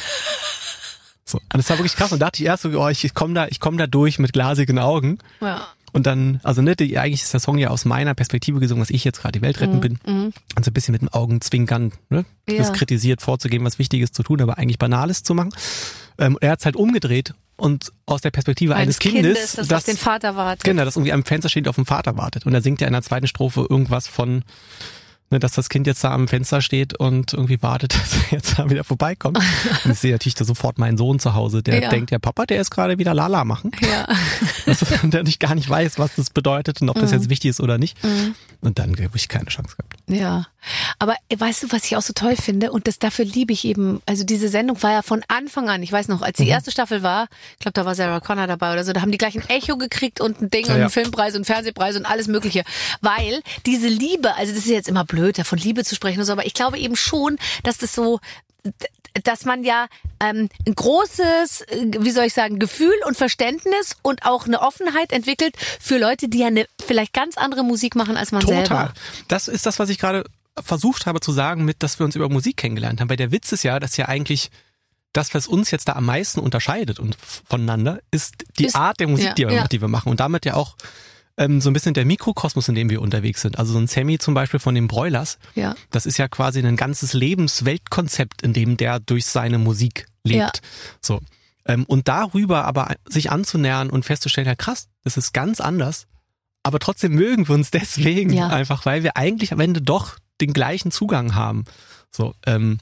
So, und das war wirklich krass. Und da dachte ich erst so, ich komm da durch mit glasigen Augen. Ja. Und dann, eigentlich ist der Song ja aus meiner Perspektive gesungen, dass ich jetzt gerade die Welt retten bin. Und so ein bisschen mit den Augen zwinkern, das kritisiert vorzugeben, was Wichtiges zu tun, aber eigentlich Banales zu machen. Er hat es halt umgedreht und aus der Perspektive eines Kindes, das auf den Vater wartet. Genau, das irgendwie am Fenster steht, auf den Vater wartet. Und da singt er in der zweiten Strophe irgendwas von, dass das Kind jetzt da am Fenster steht und irgendwie wartet, dass er jetzt da wieder vorbeikommt. Und ich sehe natürlich da sofort meinen Sohn zu Hause, der denkt, der Papa, der ist gerade wieder Lala machen. Ja. Der nicht gar nicht weiß, was das bedeutet und ob das jetzt wichtig ist oder nicht. Und dann habe ich keine Chance gehabt. Ja, aber weißt du, was ich auch so toll finde und dafür liebe ich eben, also diese Sendung war ja von Anfang an, ich weiß noch, als die erste Staffel war, ich glaube, da war Sarah Connor dabei oder so, da haben die gleich ein Echo gekriegt und ein Ding und einen Filmpreis und einen Fernsehpreis und alles mögliche, weil diese Liebe, also das ist jetzt immer blöd, ja, von Liebe zu sprechen und so, aber ich glaube eben schon, dass das so, dass man ja ein großes, wie soll ich sagen, Gefühl und Verständnis und auch eine Offenheit entwickelt für Leute, die ja eine vielleicht ganz andere Musik machen als man selber. Total. Das ist das, was ich gerade versucht habe zu sagen, mit, dass wir uns über Musik kennengelernt haben. Weil der Witz ist ja, dass ja eigentlich das, was uns jetzt da am meisten unterscheidet und voneinander, ist die Art der Musik, die wir machen. Und damit ja auch so ein bisschen der Mikrokosmos, in dem wir unterwegs sind. Also so ein Sammy zum Beispiel von den Broilers, das ist ja quasi ein ganzes Lebensweltkonzept, in dem der durch seine Musik lebt. Ja. So. Und darüber aber sich anzunähern und festzustellen, ja krass, das ist ganz anders, aber trotzdem mögen wir uns deswegen einfach, weil wir eigentlich am Ende doch den gleichen Zugang haben. So,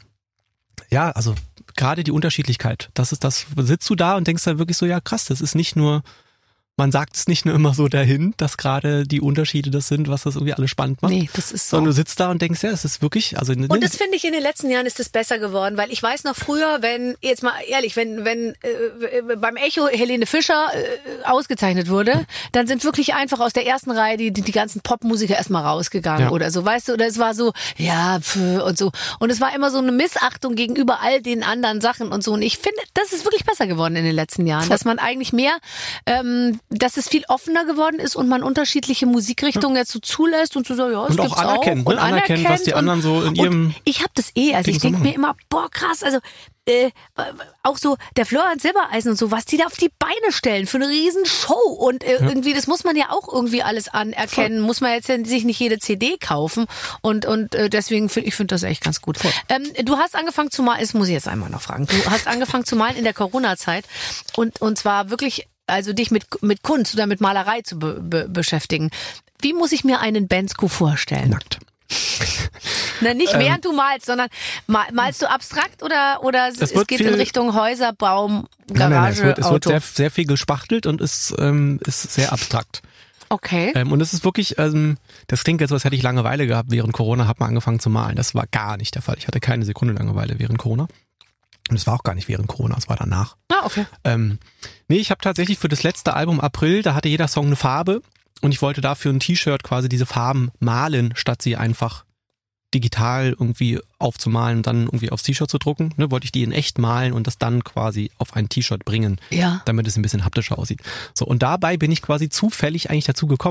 also gerade die Unterschiedlichkeit, das ist das, sitzt du da und denkst dann wirklich so, ja krass, das ist nicht nur, man sagt es nicht nur immer so dahin, dass gerade die Unterschiede das sind, was das irgendwie alles spannend macht. Nee, das ist so. Sondern du sitzt da und denkst, ja, es ist wirklich, also. Und das finde ich, in den letzten Jahren ist es besser geworden, weil ich weiß noch früher, wenn, jetzt mal ehrlich, wenn beim Echo Helene Fischer ausgezeichnet wurde, dann sind wirklich einfach aus der ersten Reihe die ganzen Popmusiker erstmal rausgegangen oder so, weißt du, oder es war so, und so. Und es war immer so eine Missachtung gegenüber all den anderen Sachen und so. Und ich finde, das ist wirklich besser geworden in den letzten Jahren, dass man eigentlich mehr, dass es viel offener geworden ist und man unterschiedliche Musikrichtungen jetzt so zulässt und so, ja, es gibt's auch. Und anerkennt, was die anderen so in ihrem... Ich habe das also ich denke mir immer, boah, krass, also auch so der Florian Silbereisen und so, was die da auf die Beine stellen für eine riesen Show und irgendwie, das muss man ja auch irgendwie alles anerkennen, muss man jetzt ja sich nicht jede CD kaufen und deswegen ich finde das echt ganz gut. Du hast angefangen zu malen, das muss ich jetzt einmal noch fragen, du hast angefangen zu malen in der Corona-Zeit und zwar wirklich, also dich mit Kunst oder mit Malerei zu beschäftigen. Wie muss ich mir einen Bensko vorstellen? Nackt. Na, nicht während du malst, sondern malst du abstrakt oder es geht in Richtung Häuser, Baum, Garage, Nein, es wird sehr, sehr viel gespachtelt und ist sehr abstrakt. Okay. Und es ist wirklich, das klingt jetzt so, als hätte ich Langeweile gehabt während Corona, habe mal angefangen zu malen. Das war gar nicht der Fall. Ich hatte keine Sekunde Langeweile während Corona. Und es war auch gar nicht während Corona, es war danach. Ah, okay. Nee, ich habe tatsächlich für das letzte Album April, da hatte jeder Song eine Farbe und ich wollte dafür ein T-Shirt quasi diese Farben malen, statt sie einfach digital irgendwie aufzumalen und dann irgendwie aufs T-Shirt zu drucken. Ne, wollte ich die in echt malen und das dann quasi auf ein T-Shirt bringen, damit es ein bisschen haptischer aussieht. So, und dabei bin ich quasi zufällig eigentlich dazu gekommen,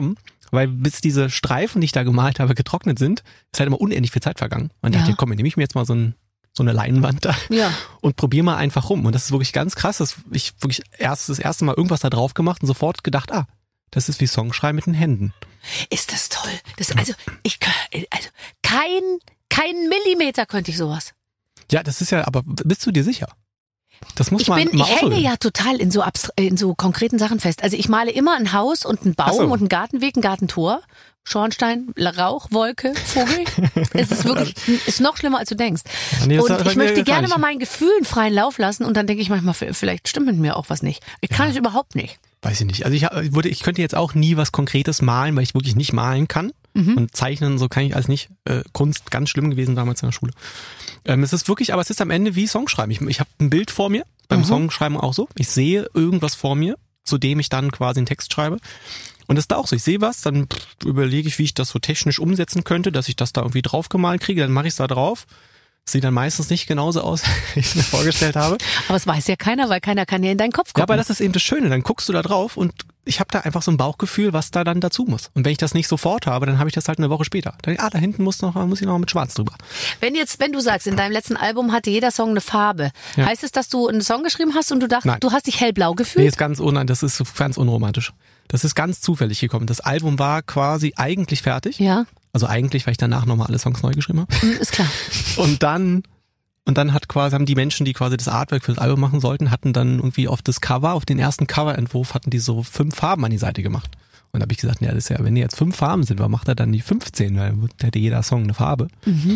Weil bis diese Streifen, die ich da gemalt habe, getrocknet sind, ist halt immer unendlich viel Zeit vergangen. Und dachte ich, komm, nehme ich mir jetzt mal so eine Leinwand da und probiere mal einfach rum. Und das ist wirklich ganz krass, dass ich wirklich das erste Mal irgendwas da drauf gemacht und sofort gedacht, das ist wie Songschreiben mit den Händen. Ist das toll. Kein Millimeter könnte ich sowas. Ja, das ist ja, aber bist du dir sicher? Das muss man mal Ich hänge ja total in so konkreten Sachen fest. Also ich male immer ein Haus und einen Baum und einen Gartenweg, ein Gartentor, Schornstein, Rauch, Wolke, Vogel. Es ist wirklich, ist noch schlimmer, als du denkst. Nee, und ich möchte gerne mal meinen Gefühlen freien Lauf lassen und dann denke ich manchmal, vielleicht stimmt mit mir auch was nicht. Ich kann es überhaupt nicht. Weiß ich nicht. Also ich könnte jetzt auch nie was Konkretes malen, weil ich wirklich nicht malen kann. Und zeichnen, so kann ich alles nicht. Kunst, ganz schlimm gewesen damals in der Schule. Es ist wirklich, aber es ist am Ende wie Songschreiben. Ich habe ein Bild vor mir, beim Songschreiben auch so. Ich sehe irgendwas vor mir, zu dem ich dann quasi einen Text schreibe. Und das ist da auch so. Ich sehe was, dann überlege ich, wie ich das so technisch umsetzen könnte, dass ich das da irgendwie draufgemalt kriege. Dann mache ich es da drauf. Sieht dann meistens nicht genauso aus, wie ich es mir vorgestellt habe. Aber es weiß ja keiner, weil keiner kann ja in deinen Kopf gucken. Ja, aber das ist eben das Schöne. Dann guckst du da drauf und ich habe da einfach so ein Bauchgefühl, was da dann dazu muss. Und wenn ich das nicht sofort habe, dann habe ich das halt eine Woche später. Dann, da hinten muss ich noch mit Schwarz drüber. Wenn du sagst, in deinem letzten Album hatte jeder Song eine Farbe, heißt es, dass du einen Song geschrieben hast und du dachtest, du hast dich hellblau gefühlt? Nee, das ist ganz unromantisch. Das ist ganz zufällig gekommen. Das Album war quasi eigentlich fertig. Ja. Also eigentlich, weil ich danach nochmal alle Songs neu geschrieben habe. Ist klar. Und dann haben die Menschen, die quasi das Artwork für das Album machen sollten, hatten dann irgendwie auf den ersten Coverentwurf hatten die so 5 Farben an die Seite gemacht. Und da habe ich gesagt, ja, das ist ja, wenn die jetzt 5 Farben sind, warum macht er dann die 15? Weil da hätte jeder Song eine Farbe.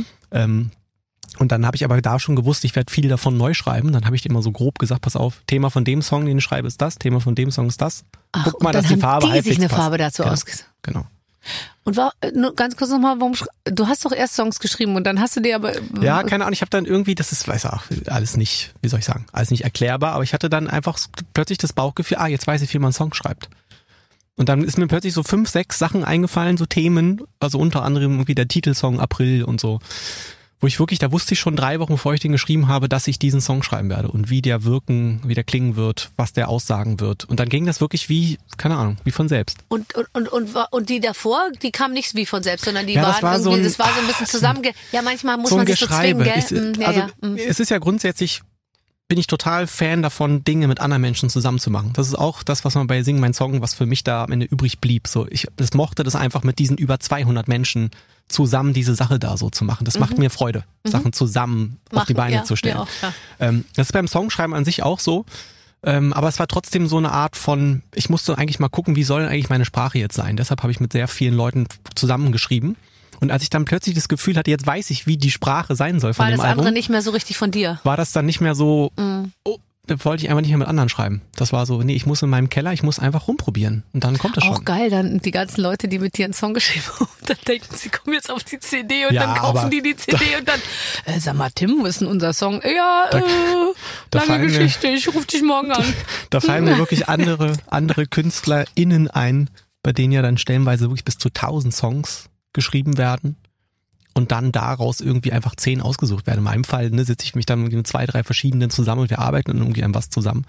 Und dann habe ich aber da schon gewusst, ich werde viel davon neu schreiben. Dann habe ich immer so grob gesagt, pass auf, Thema von dem Song, den ich schreibe, ist das, Thema von dem Song ist das. Guck mal, dass die Farbe halbwegs passt. Sich eine Farbe dazu ausgesucht. Genau. Und nur ganz kurz nochmal, du hast doch erst Songs geschrieben und dann hast du dir aber... Ja, keine Ahnung, ich habe dann irgendwie, das ist, weiß auch, alles nicht, wie soll ich sagen, alles nicht erklärbar, aber ich hatte dann einfach plötzlich das Bauchgefühl, jetzt weiß ich, wie man einen Song schreibt. Und dann ist mir plötzlich so 5, 6 Sachen eingefallen, so Themen, also unter anderem irgendwie der Titelsong April und so. Wo ich wirklich, da wusste ich schon 3 Wochen, bevor ich den geschrieben habe, dass ich diesen Song schreiben werde und wie der klingen wird, was der aussagen wird. Und dann ging das wirklich wie, keine Ahnung, wie von selbst. Und die davor, die kam nicht wie von selbst, sondern die waren irgendwie, das war so ein bisschen zusammenge... Ja, manchmal muss man sich so zwingen, gell? Es ist ja grundsätzlich, bin ich total Fan davon, Dinge mit anderen Menschen zusammen zu machen. Das ist auch das, was man bei Sing mein Song, was für mich da am Ende übrig blieb. So, ich mochte das einfach mit diesen über 200 Menschen zusammen diese Sache da so zu machen. Das macht mir Freude, Sachen zusammen auf die Beine zu stellen. Auch, das ist beim Songschreiben an sich auch so. Aber es war trotzdem so eine Art von, ich musste eigentlich mal gucken, wie soll denn eigentlich meine Sprache jetzt sein. Deshalb habe ich mit sehr vielen Leuten zusammengeschrieben. Und als ich dann plötzlich das Gefühl hatte, jetzt weiß ich, wie die Sprache sein soll von dem Album. War das andere nicht mehr so richtig von dir? War das dann nicht mehr so, da wollte ich einfach nicht mehr mit anderen schreiben. Das war so, ich muss in meinem Keller, ich muss einfach rumprobieren. Und dann kommt das schon. Auch geil, dann die ganzen Leute, die mit dir einen Song geschrieben haben, dann denken, sie kommen jetzt auf die CD und dann kaufen die CD und dann, sag mal, Tim, wo ist denn unser Song? Ja, lange Geschichte, ich rufe dich morgen an. Da fallen mir wirklich andere KünstlerInnen ein, bei denen ja dann stellenweise wirklich bis zu 1000 Songs geschrieben werden. Und dann daraus irgendwie einfach 10 ausgesucht werden. In meinem Fall sitze ich mich dann mit 2, 3 verschiedenen zusammen und wir arbeiten dann irgendwie an was zusammen.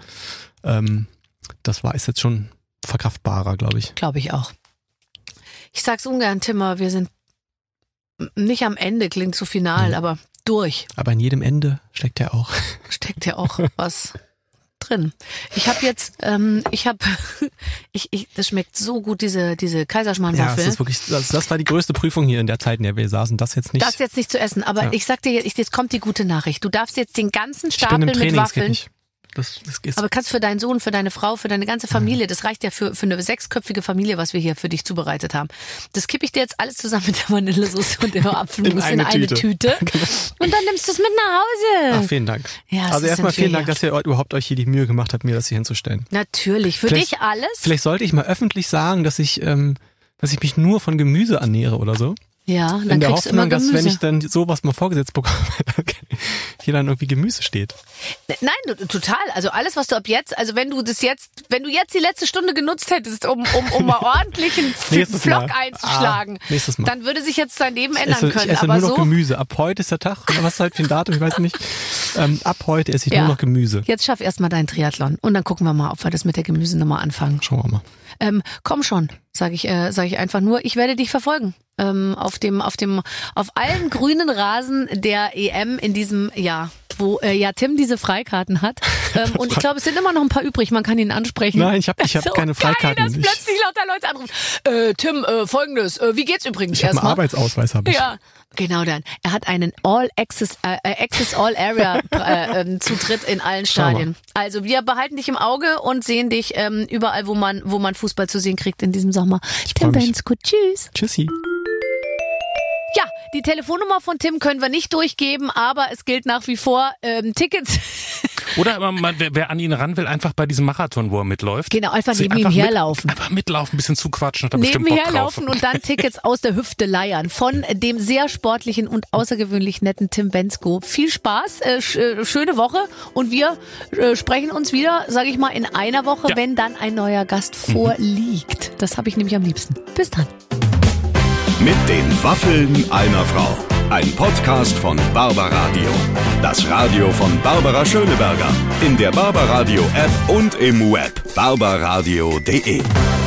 Ist jetzt schon verkraftbarer, glaube ich. Glaube ich auch. Ich sag's ungern, Timmer, wir sind nicht am Ende, klingt so final, aber durch. Aber in jedem Ende steckt ja auch was drin. Ich habe jetzt, das schmeckt so gut, diese Kaiserschmarrn-Waffel. Ja, das ist wirklich, das war die größte Prüfung hier in der Zeit, in der wir saßen, das jetzt nicht zu essen. Aber ich sag dir, jetzt kommt die gute Nachricht. Du darfst jetzt den ganzen Stapel mit Waffeln. Das ist aber kannst für deinen Sohn, für deine Frau, für deine ganze Familie, das reicht ja für eine 6-köpfige Familie, was wir hier für dich zubereitet haben. Das kippe ich dir jetzt alles zusammen mit der Vanillesoße und dem Apfelmus in eine Tüte. Und dann nimmst du es mit nach Hause. Ach, vielen Dank. Ja, also erstmal vielen Dank, dass ihr überhaupt euch hier die Mühe gemacht habt, mir das hier hinzustellen. Natürlich, für dich alles. Vielleicht sollte ich mal öffentlich sagen, dass ich mich nur von Gemüse ernähre oder so. Ja, dann in der kriegst Hoffnung, du immer Gemüse. Dass wenn ich dann sowas mal vorgesetzt bekomme, hier dann irgendwie Gemüse steht. Nein, total. Also alles, was du ab jetzt, also wenn du jetzt die letzte Stunde genutzt hättest, um mal ordentlich einen Flock einzuschlagen, dann würde sich jetzt dein Leben ändern können. Ich esse aber nur noch Gemüse. Ab heute ist der Tag, oder was halt für ein Datum, ich weiß nicht. Ab heute esse ich nur noch Gemüse. Jetzt schaff erstmal deinen Triathlon und dann gucken wir mal, ob wir das mit der Gemüsenummer anfangen. Schauen wir mal. Komm schon, sag ich einfach nur. Ich werde dich verfolgen. Auf allen grünen Rasen der EM in diesem Jahr, wo Tim diese Freikarten hat. Und ich glaube, es sind immer noch ein paar übrig. Man kann ihn ansprechen. Nein, ich hab keine Freikarten. Geil, dass plötzlich lauter Leute anrufen. Tim, Folgendes. Wie geht's übrigens erstmal? Einen Arbeitsausweis habe ich. Ja. Genau dann. Er hat einen All-Access All-Area-Zutritt in allen Stadien. Also wir behalten dich im Auge und sehen dich überall, wo man Fußball zu sehen kriegt in diesem Sommer. Tim Bensko, tschüss. Tschüssi. Ja, die Telefonnummer von Tim können wir nicht durchgeben, aber es gilt nach wie vor Tickets. Oder wer an ihn ran will, einfach bei diesem Marathon, wo er mitläuft. Genau, einfach neben ihm herlaufen. Einfach mitlaufen, ein bisschen zuquatschen, hat er bestimmt Bock drauf. Nebenherlaufen und dann Tickets aus der Hüfte leiern von dem sehr sportlichen und außergewöhnlich netten Tim Bensko. Viel Spaß, schöne Woche und wir sprechen uns wieder, sage ich mal, in einer Woche, wenn dann ein neuer Gast vorliegt. Das habe ich nämlich am liebsten. Bis dann. Mit den Waffeln einer Frau. Ein Podcast von Barbaradio. Das Radio von Barbara Schöneberger. In der Barbaradio App und im Web barbaradio.de.